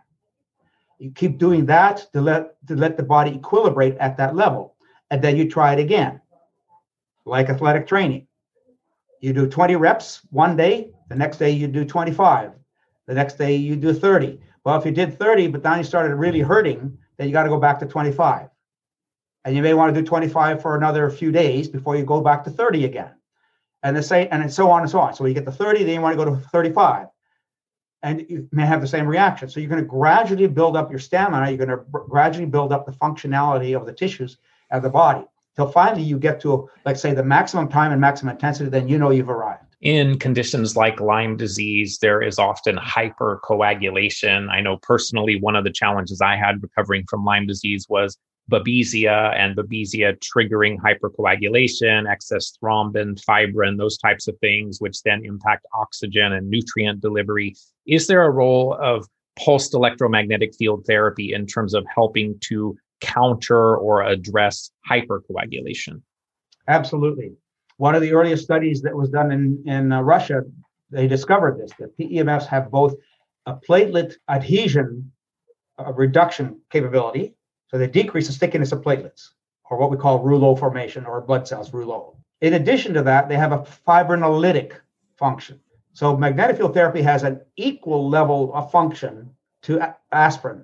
Speaker 3: You keep doing that to let to let the body equilibrate at that level. And then you try it again, like athletic training. You do twenty reps one day, the next day you do twenty-five, the next day you do thirty. Well, if you did thirty, but then you started really hurting, then you got to go back to twenty-five. And you may want to do twenty-five for another few days before you go back to thirty again. And the same, and so on and so on. So you get to thirty, then you want to go to thirty-five. And you may have the same reaction. So you're going to gradually build up your stamina. You're going to b- gradually build up the functionality of the tissues of the body. Till finally you get to, like, say, the maximum time and maximum intensity, then you know you've arrived.
Speaker 2: In conditions like Lyme disease, there is often hypercoagulation. I know personally, one of the challenges I had recovering from Lyme disease was Babesia, and Babesia triggering hypercoagulation, excess thrombin, fibrin, those types of things, which then impact oxygen and nutrient delivery. Is there a role of pulsed electromagnetic field therapy in terms of helping to counter or address hypercoagulation?
Speaker 3: Absolutely. One of the earliest studies that was done in, in uh, Russia, they discovered this, that P E M Fs have both a platelet adhesion uh, reduction capability. So they decrease the stickiness of platelets, or what we call rouleau formation, or blood cells, rouleau. In addition to that, they have a fibrinolytic function. So magnetic field therapy has an equal level of function to a- aspirin,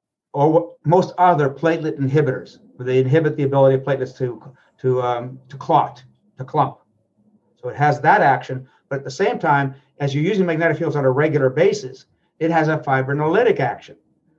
Speaker 3: or most other platelet inhibitors. They inhibit the ability of platelets to, to, um, to clot, to clump. So it has that action, but at the same time, as you're using magnetic fields on a regular basis, it has a fibrinolytic action.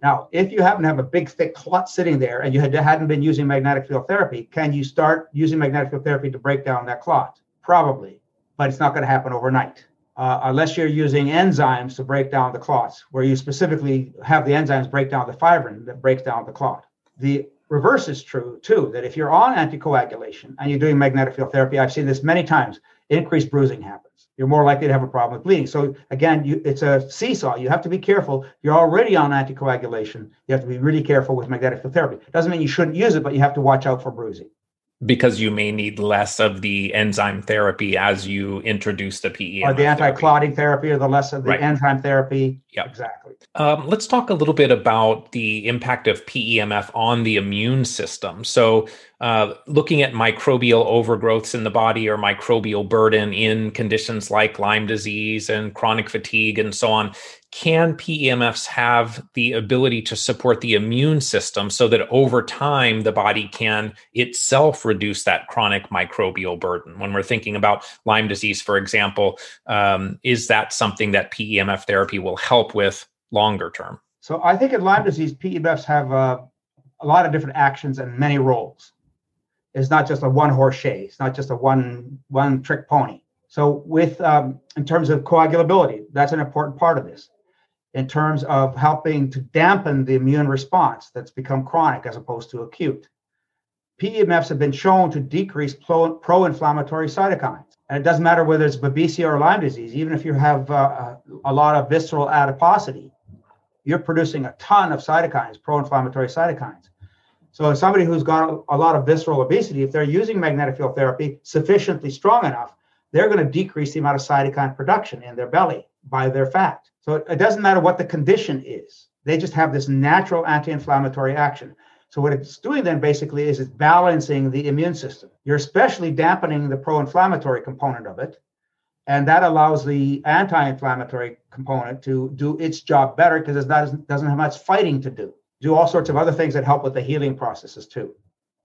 Speaker 3: Now, if you happen to have a big, thick clot sitting there and you had, hadn't been using magnetic field therapy, can you start using magnetic field therapy to break down that clot? Probably, but it's not going to happen overnight. Uh, unless you're using enzymes to break down the clots, where you specifically have the enzymes break down the fibrin that breaks down the clot. The reverse is true, too, that if you're on anticoagulation and you're doing magnetic field therapy, I've seen this many times, increased bruising happens. You're more likely to have a problem with bleeding. So again, you, it's a seesaw. You have to be careful. You're already on anticoagulation. You have to be really careful with magnetic field therapy. Doesn't mean you shouldn't use it, but you have to watch out for bruising.
Speaker 2: Because you may need less of the enzyme therapy as you introduce the P E M F.
Speaker 3: Or the anti-clotting therapy, or the less of the
Speaker 2: right.
Speaker 3: enzyme therapy.
Speaker 2: Yep.
Speaker 3: Exactly.
Speaker 2: Um, let's talk a little bit about the impact of P E M F on the immune system. So uh, looking at microbial overgrowths in the body or microbial burden in conditions like Lyme disease and chronic fatigue and so on, can P E M Fs have the ability to support the immune system so that over time the body can itself reduce that chronic microbial burden? When we're thinking about Lyme disease, for example, um, is that something that P E M F therapy will help with longer term?
Speaker 3: So I think in Lyme disease, P E M Fs have uh, a lot of different actions and many roles. It's not just a one horse shay. It's not just a one one trick pony. So with um, in terms of coagulability, that's an important part of this. In terms of helping to dampen the immune response that's become chronic as opposed to acute. P E M Fs have been shown to decrease pro- pro-inflammatory cytokines. And it doesn't matter whether it's Babesia or Lyme disease, even if you have uh, a lot of visceral adiposity, you're producing a ton of cytokines, pro-inflammatory cytokines. So somebody who's got a lot of visceral obesity, if they're using magnetic field therapy sufficiently strong enough, they're going to decrease the amount of cytokine production in their belly by their fat. So it doesn't matter what the condition is. They just have this natural anti-inflammatory action. So what it's doing then basically is it's balancing the immune system. You're especially dampening the pro-inflammatory component of it. And that allows the anti-inflammatory component to do its job better because it doesn't, doesn't have much fighting to do. Do all sorts of other things that help with the healing processes too.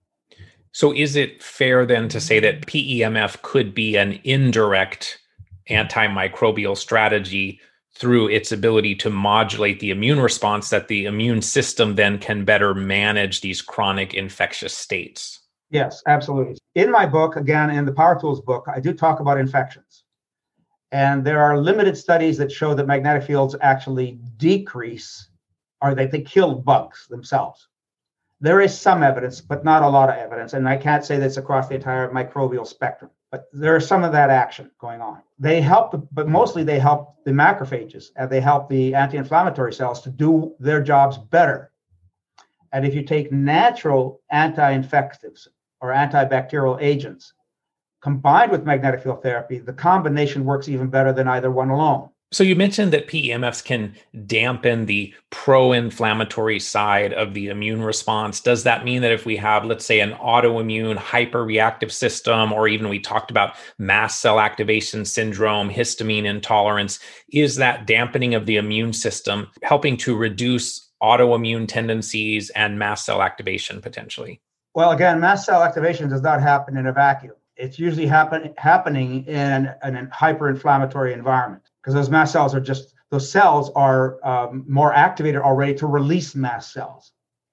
Speaker 2: So is it fair then to say that P E M F could be an indirect antimicrobial strategy through its ability to modulate the immune response, that the immune system then can better manage these chronic infectious states?
Speaker 3: Yes, absolutely. In my book, again, in the Power Tools book, I do talk about infections. And there are limited studies that show that magnetic fields actually decrease or that they kill bugs themselves. There is some evidence, but not a lot of evidence. And I can't say that's across the entire microbial spectrum, but there is some of that action going on. They help, but mostly they help the macrophages and they help the anti-inflammatory cells to do their jobs better. And if you take natural anti-infectives or antibacterial agents combined with magnetic field therapy, the combination works even better than either one alone.
Speaker 2: So you mentioned that P E M Fs can dampen the pro-inflammatory side of the immune response. Does that mean that if we have, let's say, an autoimmune hyperreactive system, or even we talked about mast cell activation syndrome, histamine intolerance, is that dampening of the immune system helping to reduce autoimmune tendencies and mast cell activation potentially?
Speaker 3: Well, again, mast cell activation does not happen in a vacuum. It's usually happen, happening in an, an hyperinflammatory environment because those mast cells are just, those cells are um, more activated already to release mast cells.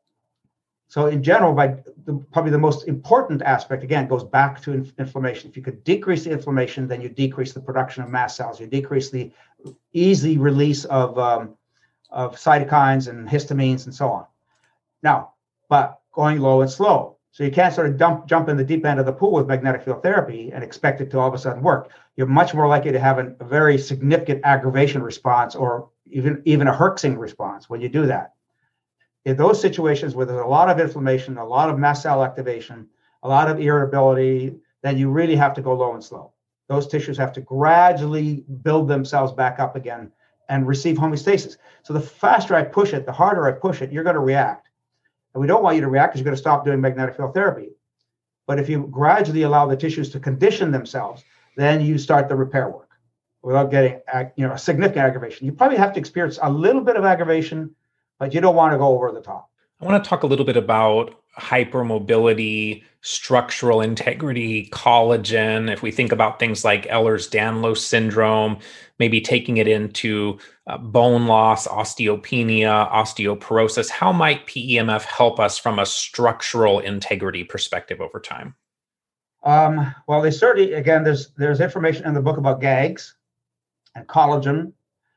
Speaker 3: So in general, by the, probably the most important aspect, again, goes back to inf- inflammation. If you could decrease the inflammation, then you decrease the production of mast cells. You decrease the easy release of, um, of cytokines and histamines and so on. Now, but going low and slow. So you can't sort of dump, jump in the deep end of the pool with magnetic field therapy and expect it to all of a sudden work. You're much more likely to have an, a very significant aggravation response or even, even a Herxing response when you do that. In those situations where there's a lot of inflammation, a lot of mast cell activation, a lot of irritability, then you really have to go low and slow. Those tissues have to gradually build themselves back up again and receive homeostasis. So the faster I push it, the harder I push it, you're going to react. And we don't want you to react because you're going to stop doing magnetic field therapy. But if you gradually allow the tissues to condition themselves, then you start the repair work without getting you know, a significant aggravation. You probably have to experience a little bit of aggravation, but you don't want to go over the top.
Speaker 2: I want to talk a little bit about hypermobility, structural integrity, collagen, if we think about things like Ehlers-Danlos syndrome, maybe taking it into uh, bone loss, osteopenia, osteoporosis, how might P E M F help us from a structural integrity perspective over time?
Speaker 3: Um, well, they certainly, again, there's there's information in the book about GAGs and collagen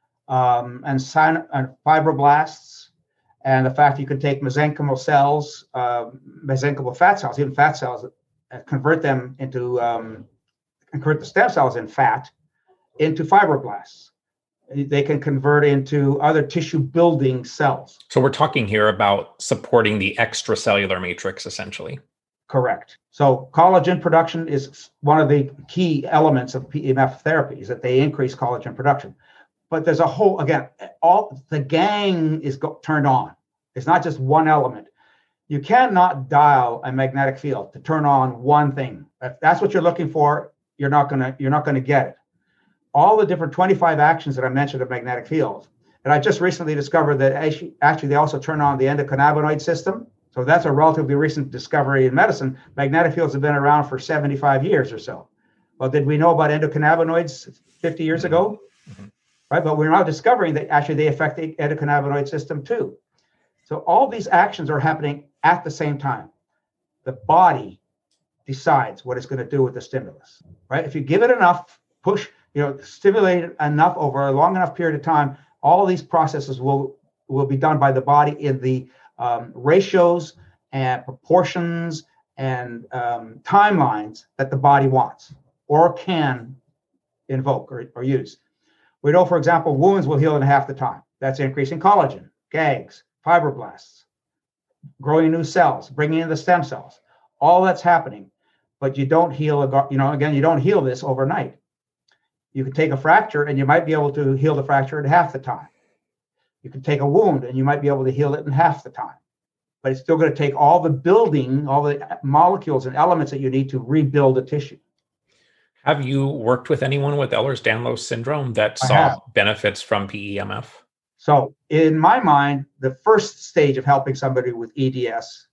Speaker 3: um, and, syn- and fibroblasts, and the fact you can take mesenchymal cells, uh, mesenchymal fat cells, even fat cells, and convert them into, um, convert the stem cells in fat into fibroblasts. They can convert into other tissue building cells.
Speaker 2: So we're talking here about supporting the extracellular matrix, essentially.
Speaker 3: Correct. So collagen production is one of the key elements of P E M F therapy, is that they increase collagen production. But there's a whole, again, all the gang is go, turned on. It's not just one element. You cannot dial a magnetic field to turn on one thing. If that's what you're looking for, you're not gonna you're not gonna get it. All the different twenty-five actions that I mentioned of magnetic fields, and I just recently discovered that actually, actually they also turn on the endocannabinoid system. So that's a relatively recent discovery in medicine. Magnetic fields have been around for seventy-five years or so. Well, did we know about endocannabinoids fifty years ago? Mm-hmm. Right, but we're now discovering that actually they affect the endocannabinoid system too. So all these actions are happening at the same time. The body decides what it's going to do with the stimulus, right? If you give it enough push, you know, stimulate it enough over a long enough period of time, all these processes will will be done by the body in the um, ratios and proportions and um, timelines that the body wants or can invoke or, or use. We know, for example, wounds will heal in half the time. That's increasing collagen, GAGs, fibroblasts, growing new cells, bringing in the stem cells. All that's happening, but you don't heal, a, you know, again, you don't heal this overnight. You can take a fracture and you might be able to heal the fracture in half the time. You can take a wound and you might be able to heal it in half the time. But it's still going to take all the building, all the molecules and elements that you need to rebuild the tissue.
Speaker 2: Have you worked with anyone with Ehlers-Danlos syndrome that
Speaker 3: I
Speaker 2: saw
Speaker 3: have.
Speaker 2: benefits from P E M F?
Speaker 3: So in my mind, the first stage of helping somebody with E D S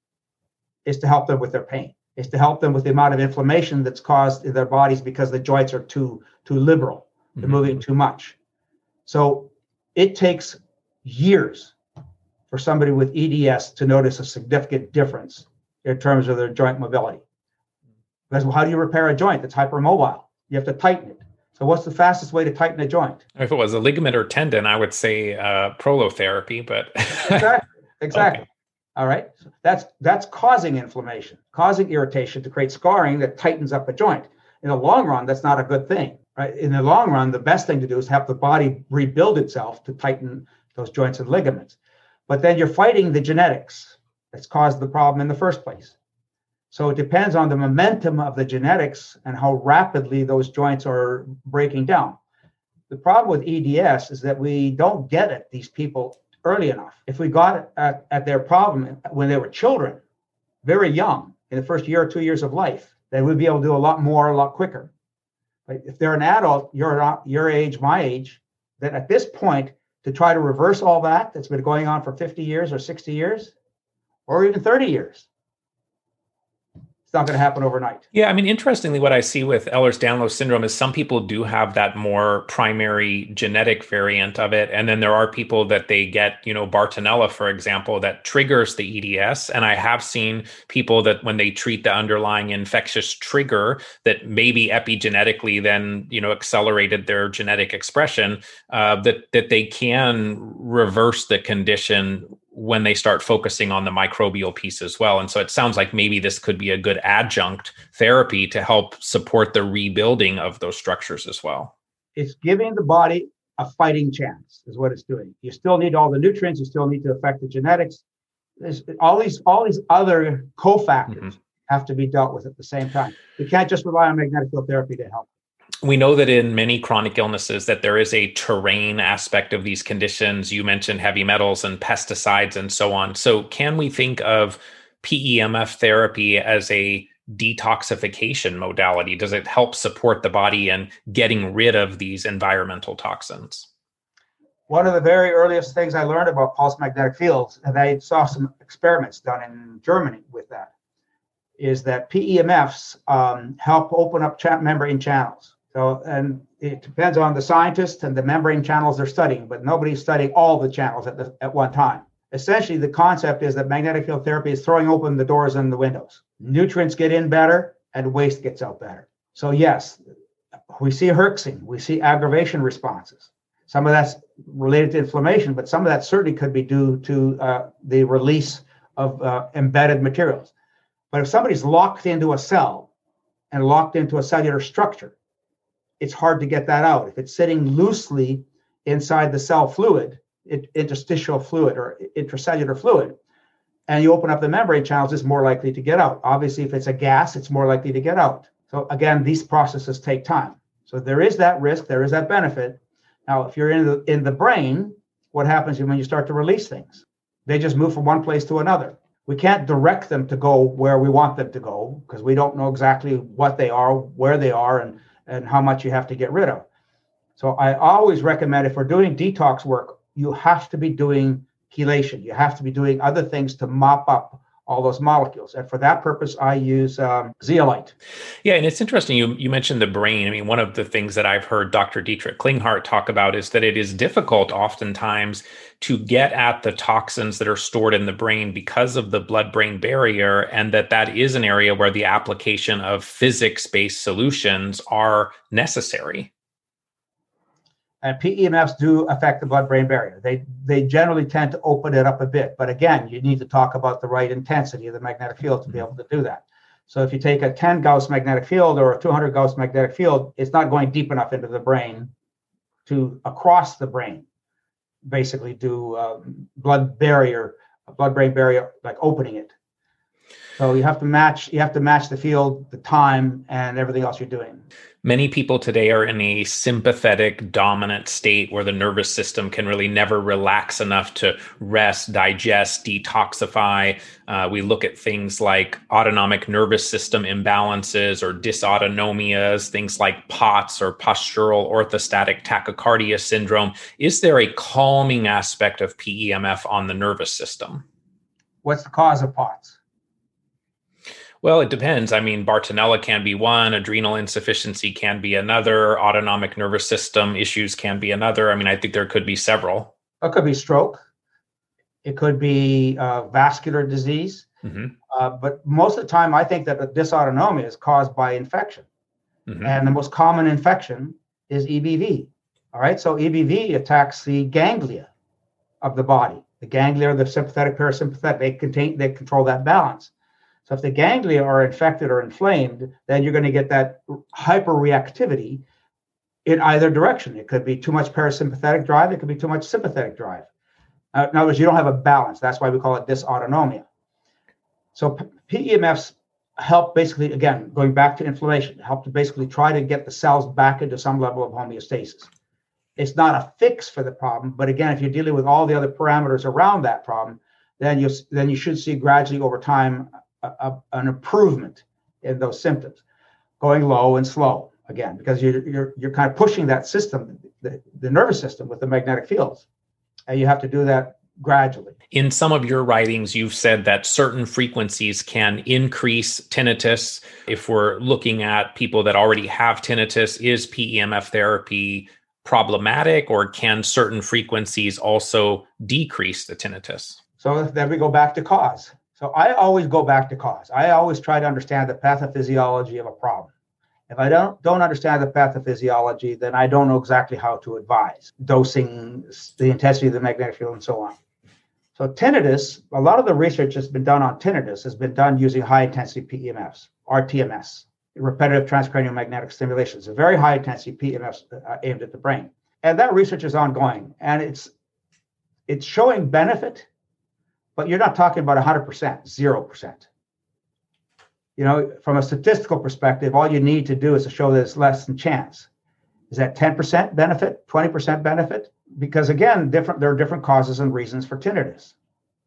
Speaker 3: is to help them with their pain, is to help them with the amount of inflammation that's caused in their bodies because the joints are too, too liberal, they're mm-hmm. moving too much. So it takes years for somebody with E D S to notice a significant difference in terms of their joint mobility. Because how do you repair a joint that's hypermobile? You have to tighten it. So what's the fastest way to tighten a joint?
Speaker 2: If it was a ligament or tendon, I would say uh, prolotherapy, but...
Speaker 3: exactly, exactly. Okay. All right. So that's that's causing inflammation, causing irritation to create scarring that tightens up a joint. In the long run, that's not a good thing, right? In the long run, the best thing to do is have the body rebuild itself to tighten those joints and ligaments. But then you're fighting the genetics that's caused the problem in the first place. So it depends on the momentum of the genetics and how rapidly those joints are breaking down. The problem with E D S is that we don't get at these people early enough. If we got at, at their problem when they were children, very young, in the first year or two years of life, then we'd be able to do a lot more, a lot quicker. But if they're an adult, you're your age, my age, then at this point, to try to reverse all that that's been going on for fifty years or sixty years, or even thirty years, not going to happen overnight.
Speaker 2: Yeah, I mean, interestingly, what I see with Ehlers-Danlos syndrome is some people do have that more primary genetic variant of it. And then there are people that they get, you know, Bartonella, for example, that triggers the E D S. And I have seen people that when they treat the underlying infectious trigger that maybe epigenetically then, you know, accelerated their genetic expression, uh, that, that they can reverse the condition when they start focusing on the microbial piece as well. And so it sounds like maybe this could be a good adjunct therapy to help support the rebuilding of those structures as well.
Speaker 3: It's giving the body a fighting chance is what it's doing. You still need all the nutrients. You still need to affect the genetics. There's all these, all these other cofactors mm-hmm. have to be dealt with at the same time. You can't just rely on magnetic field therapy to help.
Speaker 2: We know that in many chronic illnesses that there is a terrain aspect of these conditions. You mentioned heavy metals and pesticides and so on. So can we think of P E M F therapy as a detoxification modality? Does it help support the body in getting rid of these environmental toxins?
Speaker 3: One of the very earliest things I learned about pulse magnetic fields, and I saw some experiments done in Germany with that, is that P E M Fs um, help open up cha- membrane channels. So, and it depends on the scientist and the membrane channels they're studying, but nobody's studying all the channels at, the, at one time. Essentially, the concept is that magnetic field therapy is throwing open the doors and the windows. Nutrients get in better and waste gets out better. So yes, we see herxing, we see aggravation responses. Some of that's related to inflammation, but some of that certainly could be due to uh, the release of uh, embedded materials. But if somebody's locked into a cell and locked into a cellular structure, it's hard to get that out. If it's sitting loosely inside the cell fluid, it, interstitial fluid or intracellular fluid, and you open up the membrane channels, it's more likely to get out. Obviously, if it's a gas, it's more likely to get out. So again, these processes take time. So there is that risk, there is that benefit. Now, if you're in the in the brain, what happens when you start to release things? They just move from one place to another. We can't direct them to go where we want them to go because we don't know exactly what they are, where they are, and, and how much you have to get rid of. So I always recommend, if we're doing detox work, you have to be doing chelation. You have to be doing other things to mop up all those molecules. And for that purpose, I use um, zeolite.
Speaker 2: Yeah, and it's interesting. You you mentioned the brain. I mean, one of the things that I've heard Doctor Dietrich Klinghardt talk about is that it is difficult oftentimes to get at the toxins that are stored in the brain because of the blood-brain barrier, and that that is an area where the application of physics-based solutions are necessary.
Speaker 3: And P E M Fs do affect the blood-brain barrier. They they generally tend to open it up a bit. But again, you need to talk about the right intensity of the magnetic field to be able to do that. So if you take a ten Gauss magnetic field or a two hundred Gauss magnetic field, it's not going deep enough into the brain to across the brain, basically do um, blood barrier, blood-brain barrier, like opening it. So you have to match, you have to match the field, the time, and everything else you're doing.
Speaker 2: Many people today are in a sympathetic dominant state where the nervous system can really never relax enough to rest, digest, detoxify. Uh, we look at things like autonomic nervous system imbalances or dysautonomias, things like POTS or postural orthostatic tachycardia syndrome. Is there a calming aspect of P E M F on the nervous system?
Speaker 3: What's the cause of POTS?
Speaker 2: Well, it depends. I mean, Bartonella can be one, adrenal insufficiency can be another, autonomic nervous system issues can be another. I mean, I think there could be several.
Speaker 3: It could be stroke. It could be uh, vascular disease. Mm-hmm. Uh, but most of the time, I think that the dysautonomia is caused by infection. Mm-hmm. And the most common infection is E B V. All right. So E B V attacks the ganglia of the body. The ganglia are the sympathetic, parasympathetic. They contain, they control that balance. So if the ganglia are infected or inflamed, then you're going to get that hyperreactivity in either direction. It could be too much parasympathetic drive. It could be too much sympathetic drive. Uh, in other words, you don't have a balance. That's why we call it dysautonomia. So P E M Fs help basically, again, going back to inflammation, help to basically try to get the cells back into some level of homeostasis. It's not a fix for the problem, but again, if you're dealing with all the other parameters around that problem, then you then you should see gradually over time a, a, an improvement in those symptoms, going low and slow again, because you're you're you're kind of pushing that system, the, the nervous system, with the magnetic fields, and you have to do that gradually.
Speaker 2: In some of your writings, you've said that certain frequencies can increase tinnitus. If we're looking at people that already have tinnitus, is P E M F therapy problematic, or can certain frequencies also decrease the tinnitus?
Speaker 3: So then we go back to cause. So I always go back to cause. I always try to understand the pathophysiology of a problem. If I don't, don't understand the pathophysiology, then I don't know exactly how to advise dosing, the intensity of the magnetic field, and so on. So tinnitus, a lot of the research that's been done on tinnitus has been done using high-intensity P E M Fs, R T M S, repetitive transcranial magnetic stimulation. It's a very high-intensity P E M F uh, aimed at the brain. And that research is ongoing, and it's it's showing benefit, but you're not talking about one hundred percent, zero percent. You know, from a statistical perspective, all you need to do is to show that it's less than chance. Is that ten percent benefit, twenty percent benefit? Because again, different there are different causes and reasons for tinnitus.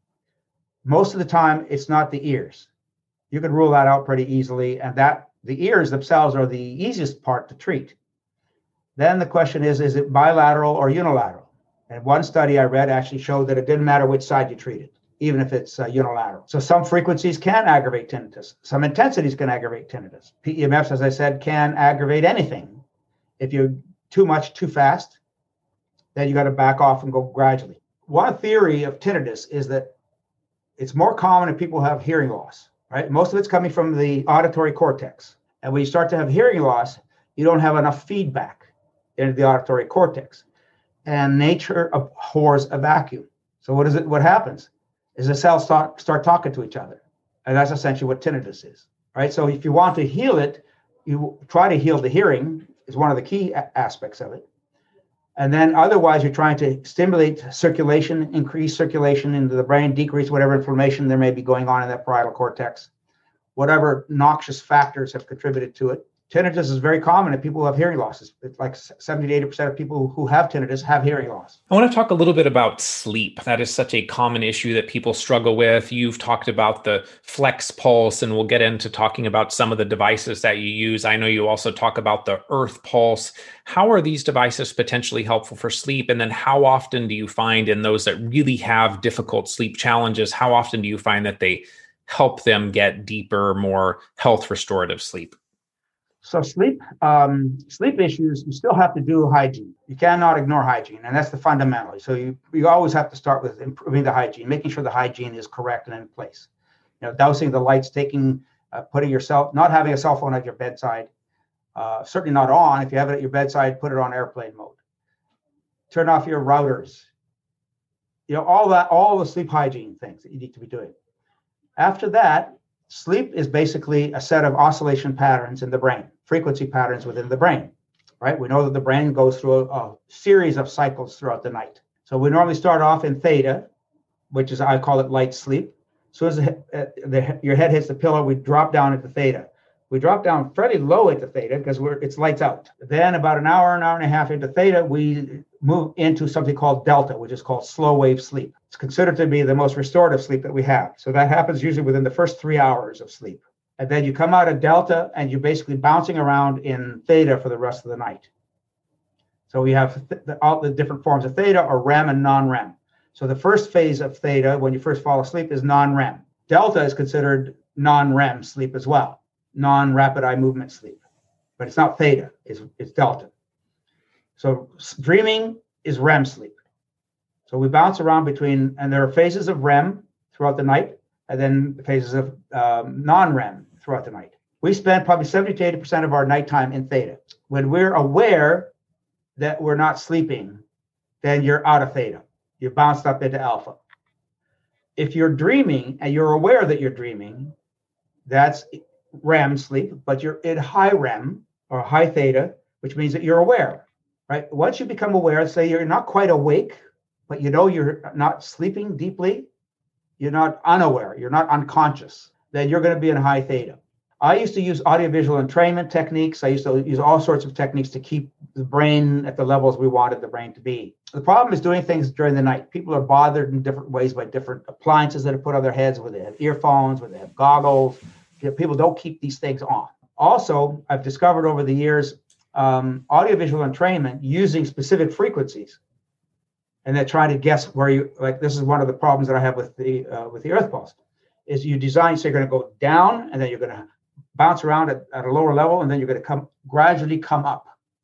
Speaker 3: Most of the time, it's not the ears. You can rule that out pretty easily, and that the ears themselves are the easiest part to treat. Then the question is, is it bilateral or unilateral? And one study I read actually showed that it didn't matter which side you treated, even if it's uh, unilateral. So some frequencies can aggravate tinnitus. Some intensities can aggravate tinnitus. P E M Fs, as I said, can aggravate anything. If you're too much, too fast, then you got to back off and go gradually. One theory of tinnitus is that it's more common if people have hearing loss, right? Most of it's coming from the auditory cortex. And when you start to have hearing loss, you don't have enough feedback into the auditory cortex. And nature abhors a vacuum. So what is it? What happens is the cells start, start talking to each other. And that's essentially what tinnitus is, right? So if you want to heal it, you try to heal the hearing is one of the key a- aspects of it. And then otherwise, you're trying to stimulate circulation, increase circulation into the brain, decrease whatever inflammation there may be going on in that parietal cortex, whatever noxious factors have contributed to it. Tinnitus is very common in people who have hearing losses. It's like seventy to eighty percent of people who have tinnitus have hearing loss.
Speaker 2: I want to talk a little bit about sleep. That is such a common issue that people struggle with. You've talked about the Flex Pulse, and we'll get into talking about some of the devices that you use. I know you also talk about the Earth Pulse. How are these devices potentially helpful for sleep? And then how often do you find in those that really have difficult sleep challenges, how often do you find that they help them get deeper, more health restorative sleep?
Speaker 3: So sleep, um, sleep issues, you still have to do hygiene. You cannot ignore hygiene, and that's the fundamental. So you, you always have to start with improving the hygiene, making sure the hygiene is correct and in place. You know, dousing the lights, taking, uh, putting yourself, not having a cell phone at your bedside, uh, certainly not on. If you have it at your bedside, put it on airplane mode. Turn off your routers. You know, all that, all the sleep hygiene things that you need to be doing. After that, sleep is basically a set of oscillation patterns in the brain, frequency patterns within the brain, right? We know that the brain goes through a, a series of cycles throughout the night. So we normally start off in theta, which is, I call it light sleep. As soon as the, uh, the, your head hits the pillow, we drop down into theta. We drop down fairly low into theta because we're it's lights out. Then about an hour, an hour and a half into theta, we move into something called delta, which is called slow wave sleep. It's considered to be the most restorative sleep that we have. So that happens usually within the first three hours of sleep. And then you come out of delta and you're basically bouncing around in theta for the rest of the night. So we have th- the, all the different forms of theta are R E M and non-R E M. So the first phase of theta, when you first fall asleep, is non-R E M. Delta is considered non-R E M sleep as well, non-rapid eye movement sleep. But it's not theta, it's, it's delta. So dreaming is R E M sleep. So we bounce around between, and there are phases of R E M throughout the night, and then phases of um, non-R E M throughout the night. We spend probably seventy to eighty percent of our nighttime in theta. When we're aware that we're not sleeping, then you're out of theta. You bounced up into alpha. If you're dreaming and you're aware that you're dreaming, that's R E M sleep, but you're in high R E M or high theta, which means that you're aware, right? Once you become aware, say you're not quite awake, but you know you're not sleeping deeply, you're not unaware, you're not unconscious, then you're going to be in high theta. I used to use audiovisual entrainment techniques. I used to use all sorts of techniques to keep the brain at the levels we wanted the brain to be. The problem is doing things during the night. People are bothered in different ways by different appliances that are put on their heads, whether they have earphones, whether they have goggles. People don't keep these things on. Also, I've discovered over the years, um, audiovisual entrainment using specific frequencies, and they're trying to guess where you, like this is one of the problems that I have with the uh, with the Earth Pulse, is you design, so you're going to go down, and then you're going to bounce around at, at a lower level, and then you're going to come gradually come up.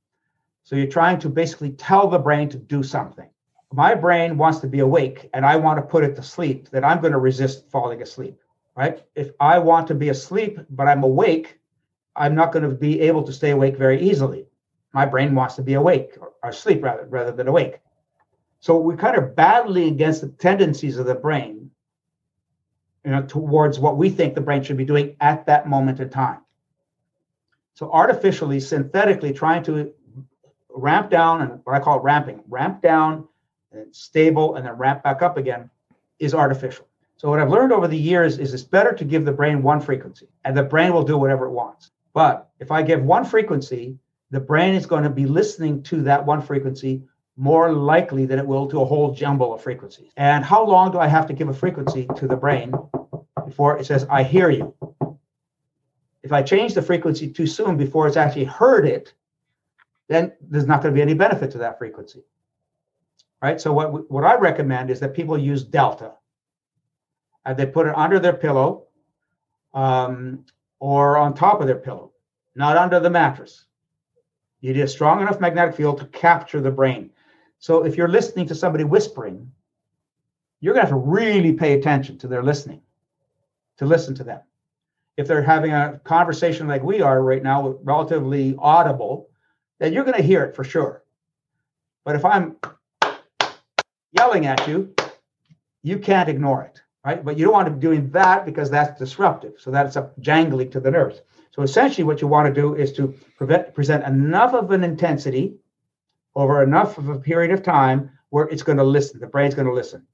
Speaker 3: So you're trying to basically tell the brain to do something. My brain wants to be awake, and I want to put it to sleep, that I'm going to resist falling asleep, right? If I want to be asleep, but I'm awake, I'm not going to be able to stay awake very easily. My brain wants to be awake, or, or asleep rather, rather than awake. So we're kind of battling against the tendencies of the brain, you know, towards what we think the brain should be doing at that moment in time. So artificially, synthetically trying to ramp down, and what I call ramping, ramp down, and stable, and then ramp back up again, is artificial. So what I've learned over the years is it's better to give the brain one frequency, and the brain will do whatever it wants. But if I give one frequency, the brain is going to be listening to that one frequency more likely than it will to a whole jumble of frequencies. And how long do I have to give a frequency to the brain before it says, I hear you? If I change the frequency too soon before it's actually heard it, then there's not going to be any benefit to that frequency, right? So what, what I recommend is that people use Delta. And they put it under their pillow um, or on top of their pillow, not under the mattress. You need a strong enough magnetic field to capture the brain. So if you're listening to somebody whispering, you're going to have to really pay attention to their listening, to listen to them. If they're having a conversation like we are right now, relatively audible, then you're going to hear it for sure. But if I'm yelling at you, you can't ignore it, right? But you don't want to be doing that because that's disruptive. So that's a jangling to the nerves. So essentially what you want to do is to prevent, present enough of an intensity over enough of a period of time where it's going to listen. The brain's going to listen.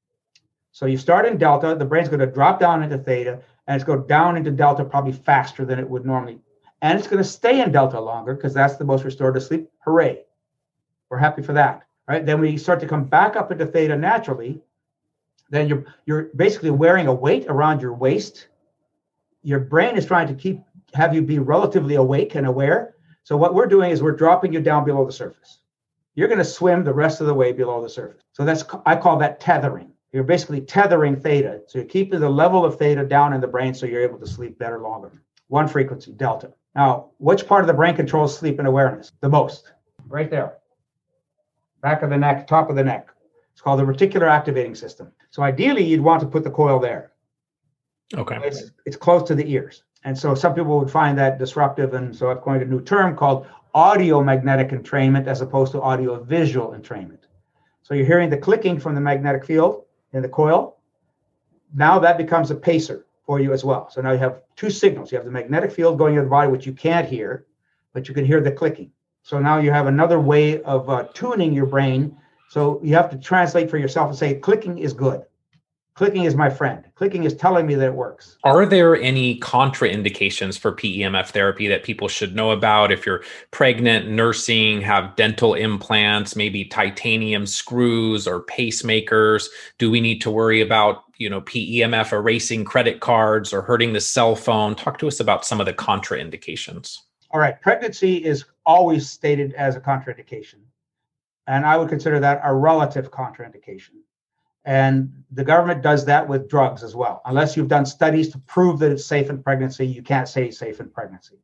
Speaker 3: So you start in delta, the brain's going to drop down into theta, and it's going to go down into delta probably faster than it would normally. And it's going to stay in delta longer because that's the most restorative sleep. Hooray. We're happy for that, right? Then we start to come back up into theta naturally. Then you're, you're basically wearing a weight around your waist. Your brain is trying to keep, have you be relatively awake and aware. So what we're doing is we're dropping you down below the surface. You're going to swim the rest of the way below the surface. So that's, I call that tethering. You're basically tethering theta. So you're keeping the level of theta down in the brain so you're able to sleep better longer. One frequency, delta. Now, which part of the brain controls sleep and awareness the most? Right there. Back of the neck, top of the neck. It's called the reticular activating system. So ideally, you'd want to put the coil there.
Speaker 2: Okay.
Speaker 3: It's, it's close to the ears. And so some people would find that disruptive. And so I've coined a new term called audio-magnetic entrainment as opposed to audio-visual entrainment. So you're hearing the clicking from the magnetic field in the coil. Now that becomes a pacer for you as well. So now you have two signals. You have the magnetic field going into the body, which you can't hear, but you can hear the clicking. So now you have another way of uh, tuning your brain. So you have to translate for yourself and say, clicking is good. Clicking is my friend. Clicking is telling me that it works.
Speaker 2: Are there any contraindications for P E M F therapy that people should know about? If you're pregnant, nursing, have dental implants, maybe titanium screws or pacemakers, do we need to worry about, you know, P E M F erasing credit cards or hurting the cell phone? Talk to us about some of the contraindications.
Speaker 3: All right. Pregnancy is always stated as a contraindication. And I would consider that a relative contraindication. And the government does that with drugs as well. Unless you've done studies to prove that it's safe in pregnancy, you can't say it's safe in pregnancy.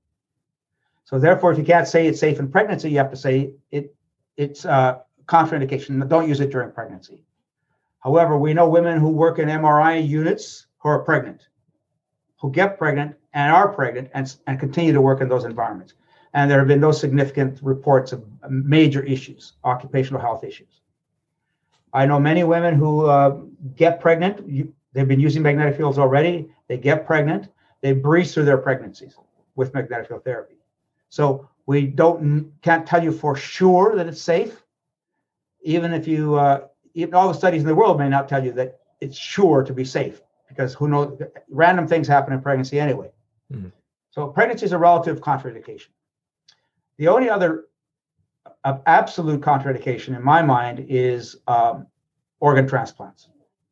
Speaker 3: So therefore, if you can't say it's safe in pregnancy, you have to say it it's a contraindication. Don't use it during pregnancy. However, we know women who work in M R I units who are pregnant, who get pregnant and are pregnant and, and continue to work in those environments. And there have been no significant reports of major issues, occupational health issues. I know many women who uh, get pregnant. You, they've been using magnetic fields already. They get pregnant. They breeze through their pregnancies with magnetic field therapy. So we don't can't tell you for sure that it's safe. Even if you, uh, even all the studies in the world may not tell you that it's sure to be safe, because who knows, random things happen in pregnancy anyway. Mm-hmm. So pregnancy is a relative contraindication. The only other uh, absolute contraindication in my mind is um, organ transplants.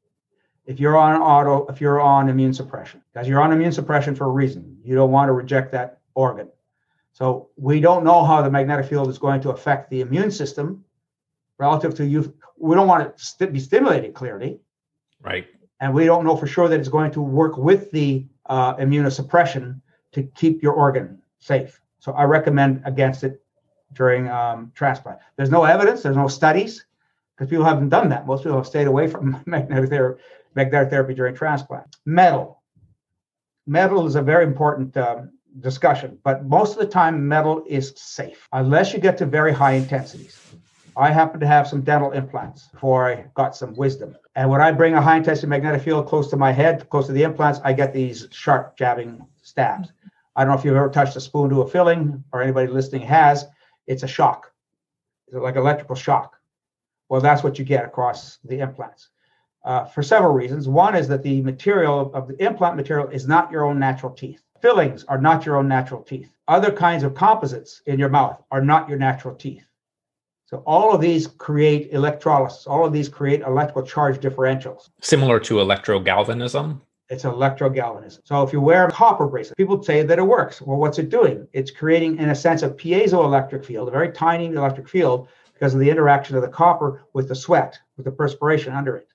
Speaker 3: If you're on auto, if you're on immune suppression, because you're on immune suppression for a reason, you don't want to reject that organ. So we don't know how the magnetic field is going to affect the immune system relative to you. We don't want it to st- be stimulated clearly.
Speaker 2: Right.
Speaker 3: And we don't know for sure that it's going to work with the uh, immunosuppression to keep your organ safe. So I recommend against it during um, transplant. There's no evidence, there's no studies, because people haven't done that. Most people have stayed away from magnetic therapy, magnetic therapy during transplant. Metal. Metal is a very important um, discussion, but most of the time metal is safe, unless you get to very high intensities. I happen to have some dental implants before I got some wisdom. And when I bring a high intensity magnetic field close to my head, close to the implants, I get these sharp jabbing stabs. I don't know if you've ever touched a spoon to a filling, or anybody listening has. It's a shock. It's like electrical shock. Well, that's what you get across the implants uh, for several reasons. One is that the material of the implant material is not your own natural teeth. Fillings are not your own natural teeth. Other kinds of composites in your mouth are not your natural teeth. So all of these create electrolysis. All of these create electrical charge differentials.
Speaker 2: Similar to electrogalvanism?
Speaker 3: It's electrogalvanism. So if you wear a copper bracelet, people say that it works. Well, what's it doing? It's creating, in a sense, a piezoelectric field, a very tiny electric field, because of the interaction of the copper with the sweat, with the perspiration under it.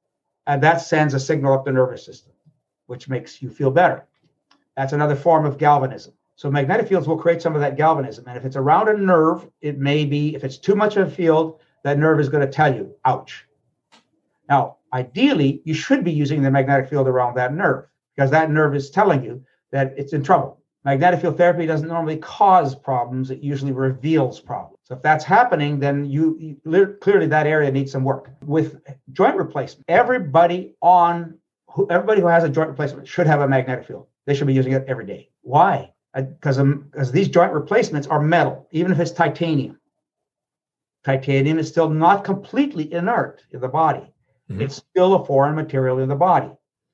Speaker 3: And that sends a signal up the nervous system, which makes you feel better. That's another form of galvanism. So magnetic fields will create some of that galvanism. And if it's around a nerve, it may be, if it's too much of a field, that nerve is going to tell you, ouch. Now, ideally, you should be using the magnetic field around that nerve because that nerve is telling you that it's in trouble. Magnetic field therapy doesn't normally cause problems. It usually reveals problems. So if that's happening, then you, you clearly that area needs some work. With joint replacement, everybody on who, everybody who has a joint replacement should have a magnetic field. They should be using it every day. Why? Because um, because these joint replacements are metal, even if it's titanium. Titanium is still not completely inert in the body. Mm-hmm. It's still a foreign material in the body.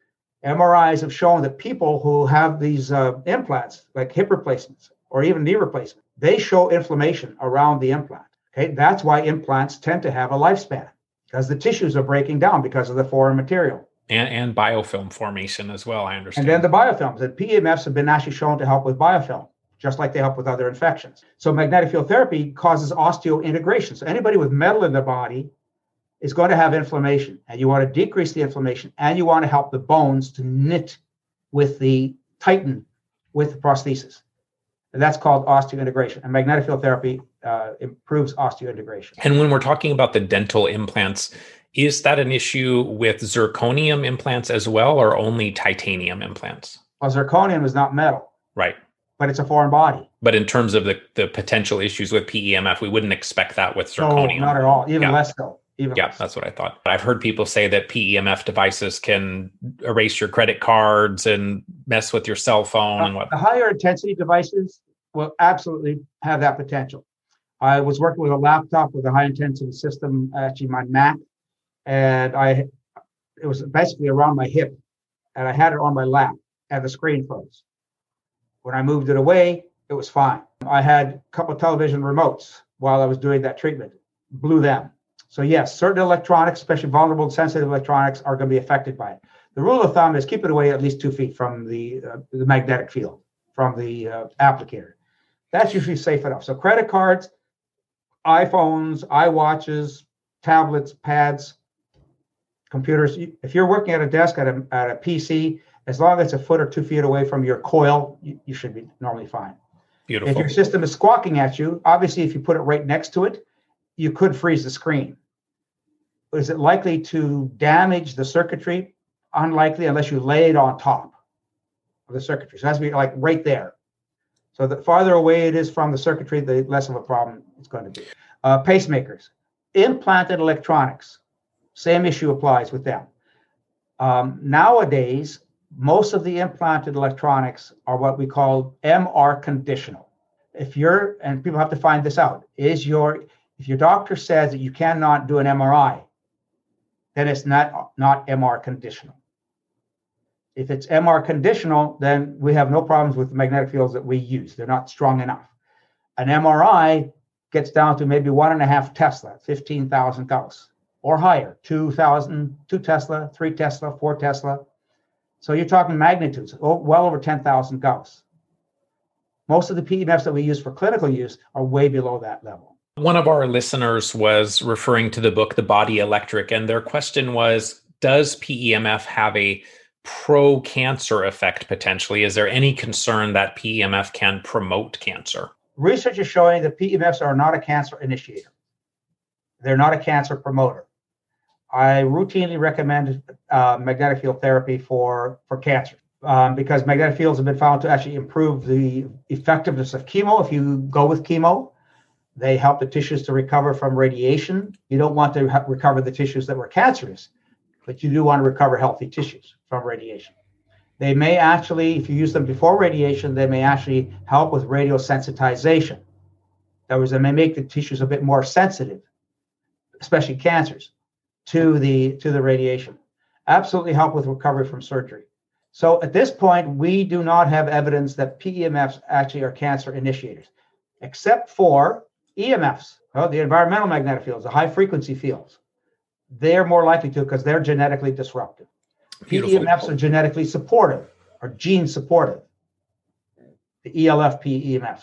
Speaker 3: M R Is have shown that people who have these uh, implants, like hip replacements or even knee replacement, they show inflammation around the implant. Okay, that's why implants tend to have a lifespan because the tissues are breaking down because of the foreign material.
Speaker 2: And, and biofilm formation as well, I understand.
Speaker 3: And then the biofilms. And P E M Fs have been actually shown to help with biofilm, just like they help with other infections. So magnetic field therapy causes osteointegration. So anybody with metal in their body is going to have inflammation, and you want to decrease the inflammation, and you want to help the bones to knit with the tighten with the prosthesis. And that's called osteointegration. And magnetic field therapy uh, improves osteointegration.
Speaker 2: And when we're talking about the dental implants, is that an issue with zirconium implants as well, or only titanium implants?
Speaker 3: Well, zirconium is not metal.
Speaker 2: Right.
Speaker 3: But it's a foreign body.
Speaker 2: But in terms of the, the potential issues with P E M F, we wouldn't expect that with zirconium.
Speaker 3: No, not at all. Even
Speaker 2: yeah.
Speaker 3: less so. Even
Speaker 2: yeah,
Speaker 3: less.
Speaker 2: That's what I thought. I've heard people say that P E M F devices can erase your credit cards and mess with your cell phone
Speaker 3: uh,
Speaker 2: and what.
Speaker 3: The higher intensity devices will absolutely have that potential. I was working with a laptop with a high intensity system, actually my Mac, and I it was basically around my hip, and I had it on my lap, and the screen froze. When I moved it away, it was fine. I had a couple of television remotes while I was doing that treatment, blew them. So yes, certain electronics, especially vulnerable and sensitive electronics, are going to be affected by it. The rule of thumb is keep it away at least two feet from the uh, the magnetic field, from the uh, applicator. That's usually safe enough. So credit cards, iPhones, iWatches, tablets, pads, computers. If you're working at a desk at a, at a P C, as long as it's a foot or two feet away from your coil, you, you should be normally fine.
Speaker 2: Beautiful.
Speaker 3: If your system is squawking at you, obviously if you put it right next to it, you could freeze the screen. Is it likely to damage the circuitry? Unlikely, unless you lay it on top of the circuitry. So it has to be like right there. So the farther away it is from the circuitry, the less of a problem it's going to be. Uh, pacemakers, implanted electronics, same issue applies with them. Um, nowadays, most of the implanted electronics are what we call M R conditional. If you're, and people have to find this out, is your, if your doctor says that you cannot do an M R I, then it's not, not M R conditional. If it's M R conditional, then we have no problems with the magnetic fields that we use. They're not strong enough. An M R I gets down to maybe one and a half Tesla, fifteen thousand Gauss, or higher, two thousand, two Tesla, three Tesla, four Tesla. So you're talking magnitudes, oh, well over ten thousand Gauss. Most of the P E M Fs that we use for clinical use are way below that level.
Speaker 2: One of our listeners was referring to the book, The Body Electric, and their question was, does P E M F have a pro-cancer effect potentially? Is there any concern that P E M F can promote cancer? Research
Speaker 3: is showing that P E M Fs are not a cancer initiator. They're not a cancer promoter. I routinely recommend uh, magnetic field therapy for, for cancer um, because magnetic fields have been found to actually improve the effectiveness of chemo. If you go with chemo, they help the tissues to recover from radiation. You don't want to ha- recover the tissues that were cancerous, but you do want to recover healthy tissues from radiation. They may actually, if you use them before radiation, they may actually help with radiosensitization. In other words, they may make the tissues a bit more sensitive, especially cancers, to the to the radiation. Absolutely help with recovery from surgery. So at this point, we do not have evidence that P E M Fs actually are cancer initiators, except for E M Fs, well, the environmental magnetic fields, the high frequency fields. They're more likely to because they're genetically disruptive. Beautiful. P E M Fs are genetically supportive, or gene supportive. The E L F P E M Fs.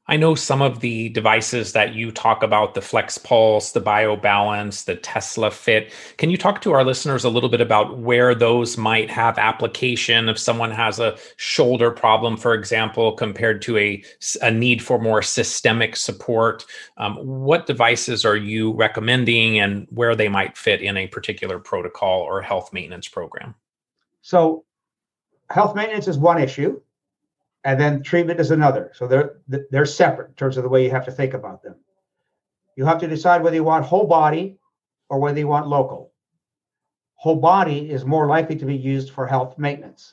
Speaker 2: I know some of the devices that you talk about, the FlexPulse, the BioBalance, the Tesla Fit. Can you talk to our listeners a little bit about where those might have application if someone has a shoulder problem, for example, compared to a, a need for more systemic support? Um, what devices are you recommending and where they might fit in a particular protocol or health maintenance program?
Speaker 3: So health maintenance is one issue. And then treatment is another. So they're they're separate in terms of the way you have to think about them. You have to decide whether you want whole body or whether you want local. Whole body is more likely to be used for health maintenance.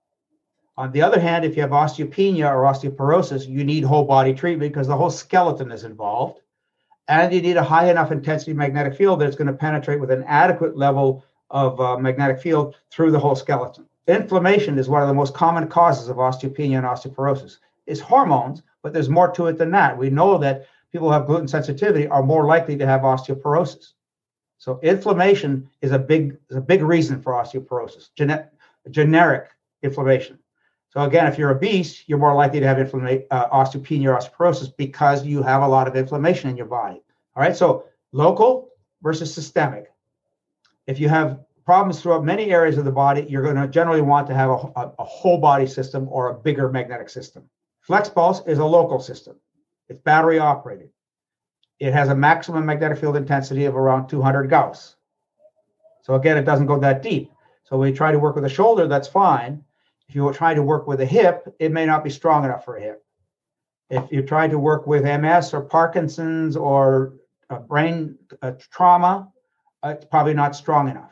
Speaker 3: On the other hand, if you have osteopenia or osteoporosis, you need whole body treatment because the whole skeleton is involved. And you need a high enough intensity magnetic field that it's going to penetrate with an adequate level of uh, magnetic field through the whole skeleton. Inflammation is one of the most common causes of osteopenia and osteoporosis. It's hormones, but there's more to it than that. We know that people who have gluten sensitivity are more likely to have osteoporosis. So inflammation is a big, is a big reason for osteoporosis, Gene- generic inflammation. So again, if you're obese, you're more likely to have inflama- uh, osteopenia or osteoporosis because you have a lot of inflammation in your body. All right, so local versus systemic. If you have problems throughout many areas of the body, you're going to generally want to have a, a, a whole body system or a bigger magnetic system. FlexPulse is a local system. It's battery operated. It has a maximum magnetic field intensity of around two hundred Gauss. So again, it doesn't go that deep. So when you try to work with a shoulder, that's fine. If you try to work with a hip, it may not be strong enough for a hip. If you try to work with M S or Parkinson's or a brain uh, trauma, uh, it's probably not strong enough.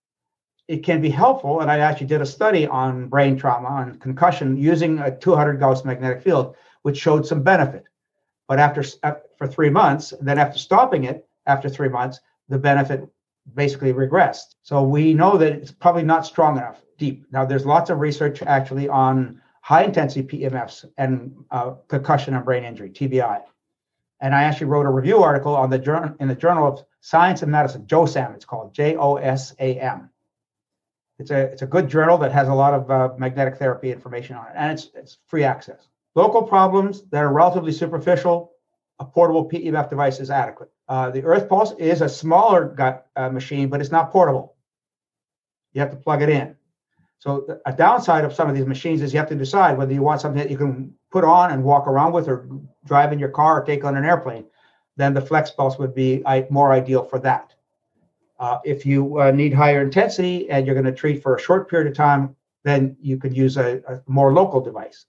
Speaker 3: It can be helpful, and I actually did a study on brain trauma, on concussion, using a two hundred Gauss magnetic field, which showed some benefit. But after for three months, then after stopping it, after three months, the benefit basically regressed. So we know that it's probably not strong enough deep. Now, there's lots of research actually on high-intensity P E M Fs and uh, concussion and brain injury, T B I. And I actually wrote a review article on the journal in the Journal of Science and Medicine, JOSAM, it's called, J O S A M. It's a it's a good journal that has a lot of uh, magnetic therapy information on it, and it's it's free access. Local problems that are relatively superficial, a portable P E M F device is adequate. Uh, the EarthPulse is a smaller gut, uh, machine, but it's not portable. You have to plug it in. So the, a downside of some of these machines is you have to decide whether you want something that you can put on and walk around with or drive in your car or take on an airplane. Then the FlexPulse would be I, more ideal for that. Uh, if you uh, need higher intensity and you're going to treat for a short period of time, then you could use a, a more local device.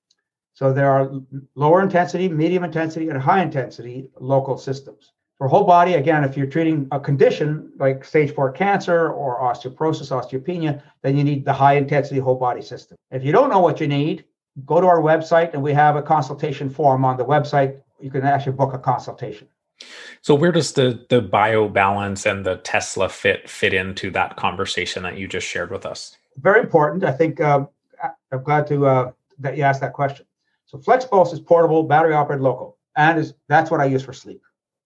Speaker 3: So there are lower intensity, medium intensity, and high intensity local systems. For whole body, again, if you're treating a condition like stage four cancer or osteoporosis, osteopenia, then you need the high intensity whole body system. If you don't know what you need, go to our website and we have a consultation form on the website. You can actually book a consultation.
Speaker 2: So where does the the BioBalance and the Tesla Fit fit into that conversation that you just shared with us?
Speaker 3: Very important. I think uh, I'm glad to uh, that you asked that question. So FlexPulse is portable, battery operated, local, and is that's what I use for sleep.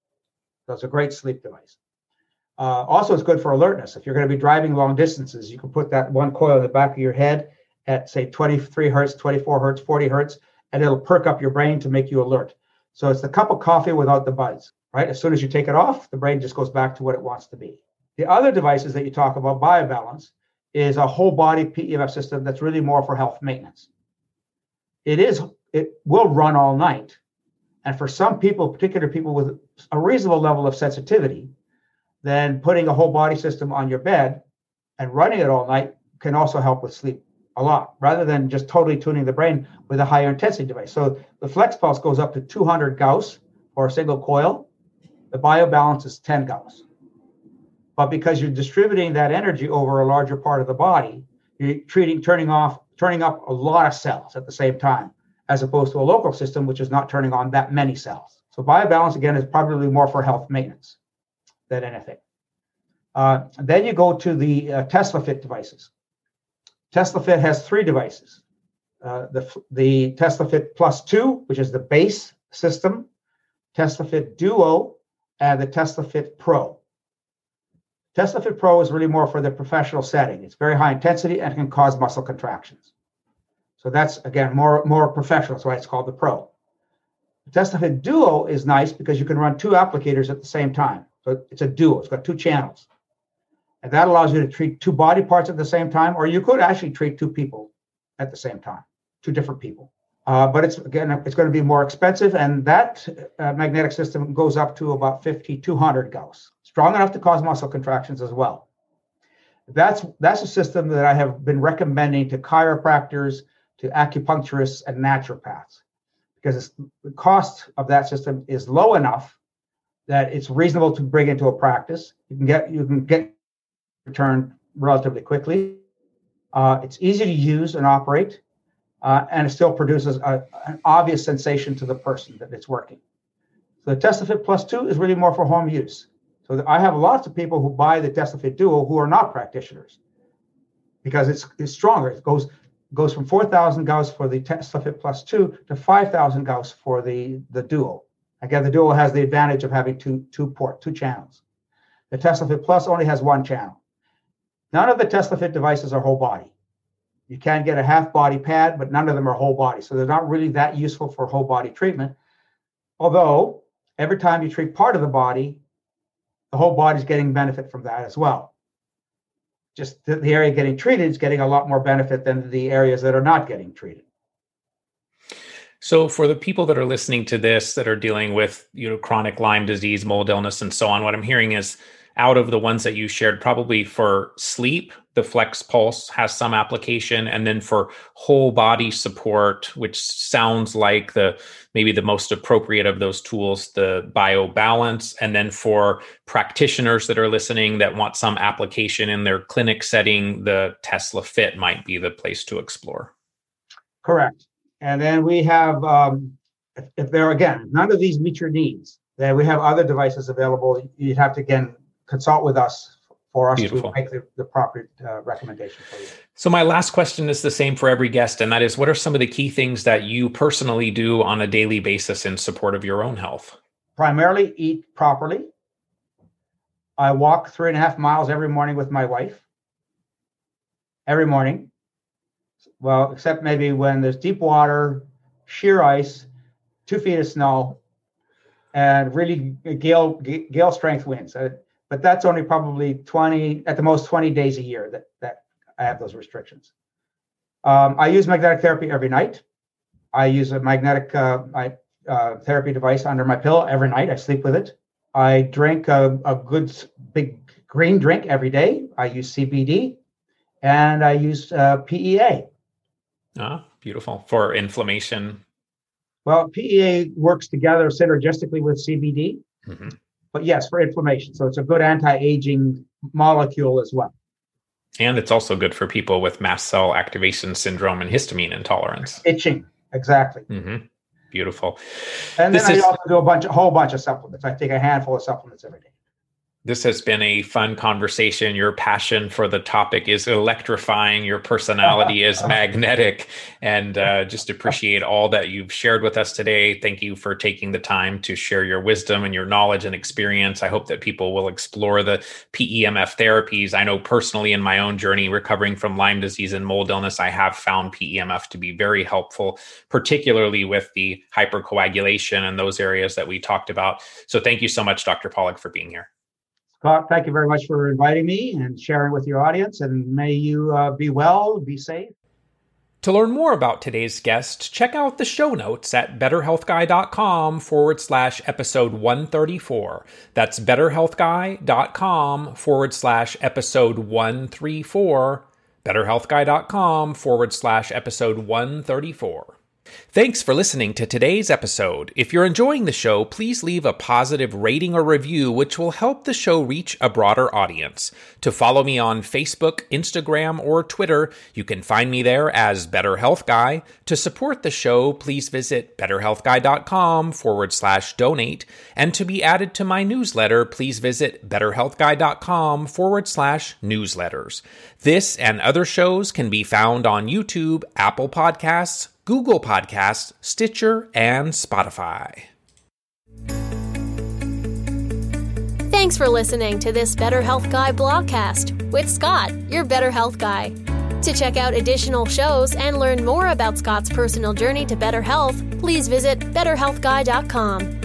Speaker 3: So it's a great sleep device. Uh, also, it's good for alertness. If you're going to be driving long distances, you can put that one coil in the back of your head at say twenty-three hertz, twenty-four hertz, forty hertz, and it'll perk up your brain to make you alert. So it's the cup of coffee without the buzz. Right? As soon as you take it off, the brain just goes back to what it wants to be. The other devices that you talk about, BioBalance, is a whole body P E M F system that's really more for health maintenance. It is, it will run all night. And for some people, particularly people with a reasonable level of sensitivity, then putting a whole body system on your bed and running it all night can also help with sleep a lot, rather than just totally tuning the brain with a higher intensity device. So the FlexPulse goes up to two hundred Gauss for a single coil. The BioBalance is ten Gauss. But because you're distributing that energy over a larger part of the body, you're treating, turning off, turning up a lot of cells at the same time, as opposed to a local system, which is not turning on that many cells. So BioBalance, again, is probably more for health maintenance than anything. Uh, then you go to the uh, Tesla Fit devices. Tesla Fit has three devices. Uh, the, the Tesla Fit Plus two, which is the base system, Tesla Fit Duo, and the Tesla Fit Pro. Tesla Fit Pro is really more for the professional setting. It's very high intensity and can cause muscle contractions. So that's, again, more, more professional. That's why it's called the Pro. The TeslaFit Duo is nice because you can run two applicators at the same time. So it's a duo. It's got two channels. And that allows you to treat two body parts at the same time, or you could actually treat two people at the same time, two different people. Uh, but it's again, it's going to be more expensive, and that uh, magnetic system goes up to about fifty-two hundred Gauss, strong enough to cause muscle contractions as well. That's that's a system that I have been recommending to chiropractors, to acupuncturists, and naturopaths, because it's, the cost of that system is low enough that it's reasonable to bring into a practice. You can get you can get return relatively quickly. Uh, it's easy to use and operate, uh, and it still produces a, an obvious sensation to the person that it's working. So the TeslaFit Plus two is really more for home use. So I have lots of people who buy the TeslaFit Duo who are not practitioners because it's, it's stronger. It goes goes from four thousand Gauss for the TeslaFit Plus two to five thousand Gauss for the, the Duo. Again, the Duo has the advantage of having two, two port, two channels. The TeslaFit Plus only has one channel. None of the TeslaFit devices are whole body. You can get a half body pad, but none of them are whole body. So they're not really that useful for whole body treatment. Although every time you treat part of the body, the whole body is getting benefit from that as well. Just the, the area getting treated is getting a lot more benefit than the areas that are not getting treated.
Speaker 2: So for the people that are listening to this that are dealing with, you know, chronic Lyme disease, mold illness, and so on, what I'm hearing is out of the ones that you shared, probably for sleep, the Flex Pulse has some application. And then for whole body support, which sounds like the maybe the most appropriate of those tools, the BioBalance. And then for practitioners that are listening that want some application in their clinic setting, the TeslaFit might be the place to explore.
Speaker 3: Correct. And then we have, um, if, if there, again, none of these meet your needs, then we have other devices available. You'd have to, again, consult with us for us
Speaker 2: Beautiful.
Speaker 3: to make the, the proper uh, recommendation for you.
Speaker 2: So my last question is the same for every guest, and that is, what are some of the key things that you personally do on a daily basis in support of your own health?
Speaker 3: Primarily eat properly. I walk three and a half miles every morning with my wife. Every morning. Well, except maybe when there's deep water, sheer ice, two feet of snow, and really gale, gale strength winds. Uh, But that's only probably twenty, at the most twenty days a year that, that I have those restrictions. Um, I use magnetic therapy every night. I use a magnetic uh, I, uh, therapy device under my pillow every night. I sleep with it. I drink a, a good big green drink every day. I use C B D and I use uh, P E A.
Speaker 2: Ah, beautiful. For inflammation.
Speaker 3: Well, P E A works together synergistically with C B D. Mm-hmm. But yes, for inflammation. So it's a good anti-aging molecule as well.
Speaker 2: And it's also good for people with mast cell activation syndrome and histamine intolerance.
Speaker 3: Itching, exactly.
Speaker 2: Mm-hmm. Beautiful.
Speaker 3: And
Speaker 2: this
Speaker 3: then
Speaker 2: is,
Speaker 3: I also do a bunch, a whole bunch of supplements. I take a handful of supplements every day.
Speaker 2: This has been a fun conversation. Your passion for the topic is electrifying. Your personality is magnetic, and uh, just appreciate all that you've shared with us today. Thank you for taking the time to share your wisdom and your knowledge and experience. I hope that people will explore the P E M F therapies. I know personally in my own journey recovering from Lyme disease and mold illness, I have found P E M F to be very helpful, particularly with the hypercoagulation and those areas that we talked about. So thank you so much, Doctor Pollack, for being here.
Speaker 3: Scott, thank you very much for inviting me and sharing with your audience, and may you uh, be well, be safe.
Speaker 2: To learn more about today's guest, check out the show notes at betterhealthguy.com forward slash episode 134. That's betterhealthguy.com forward slash episode 134. betterhealthguy.com forward slash episode 134. Thanks for listening to today's episode. If you're enjoying the show, please leave a positive rating or review, which will help the show reach a broader audience. To follow me on Facebook, Instagram, or Twitter, you can find me there as Better Health Guy. To support the show, please visit betterhealthguy.com forward slash donate. And to be added to my newsletter, please visit betterhealthguy.com forward slash newsletters. This and other shows can be found on YouTube, Apple Podcasts, Google Podcasts, Stitcher, and Spotify.
Speaker 1: Thanks for listening to this Better Health Guy blogcast with Scott, your Better Health Guy. To check out additional shows and learn more about Scott's personal journey to better health, please visit better health guy dot com.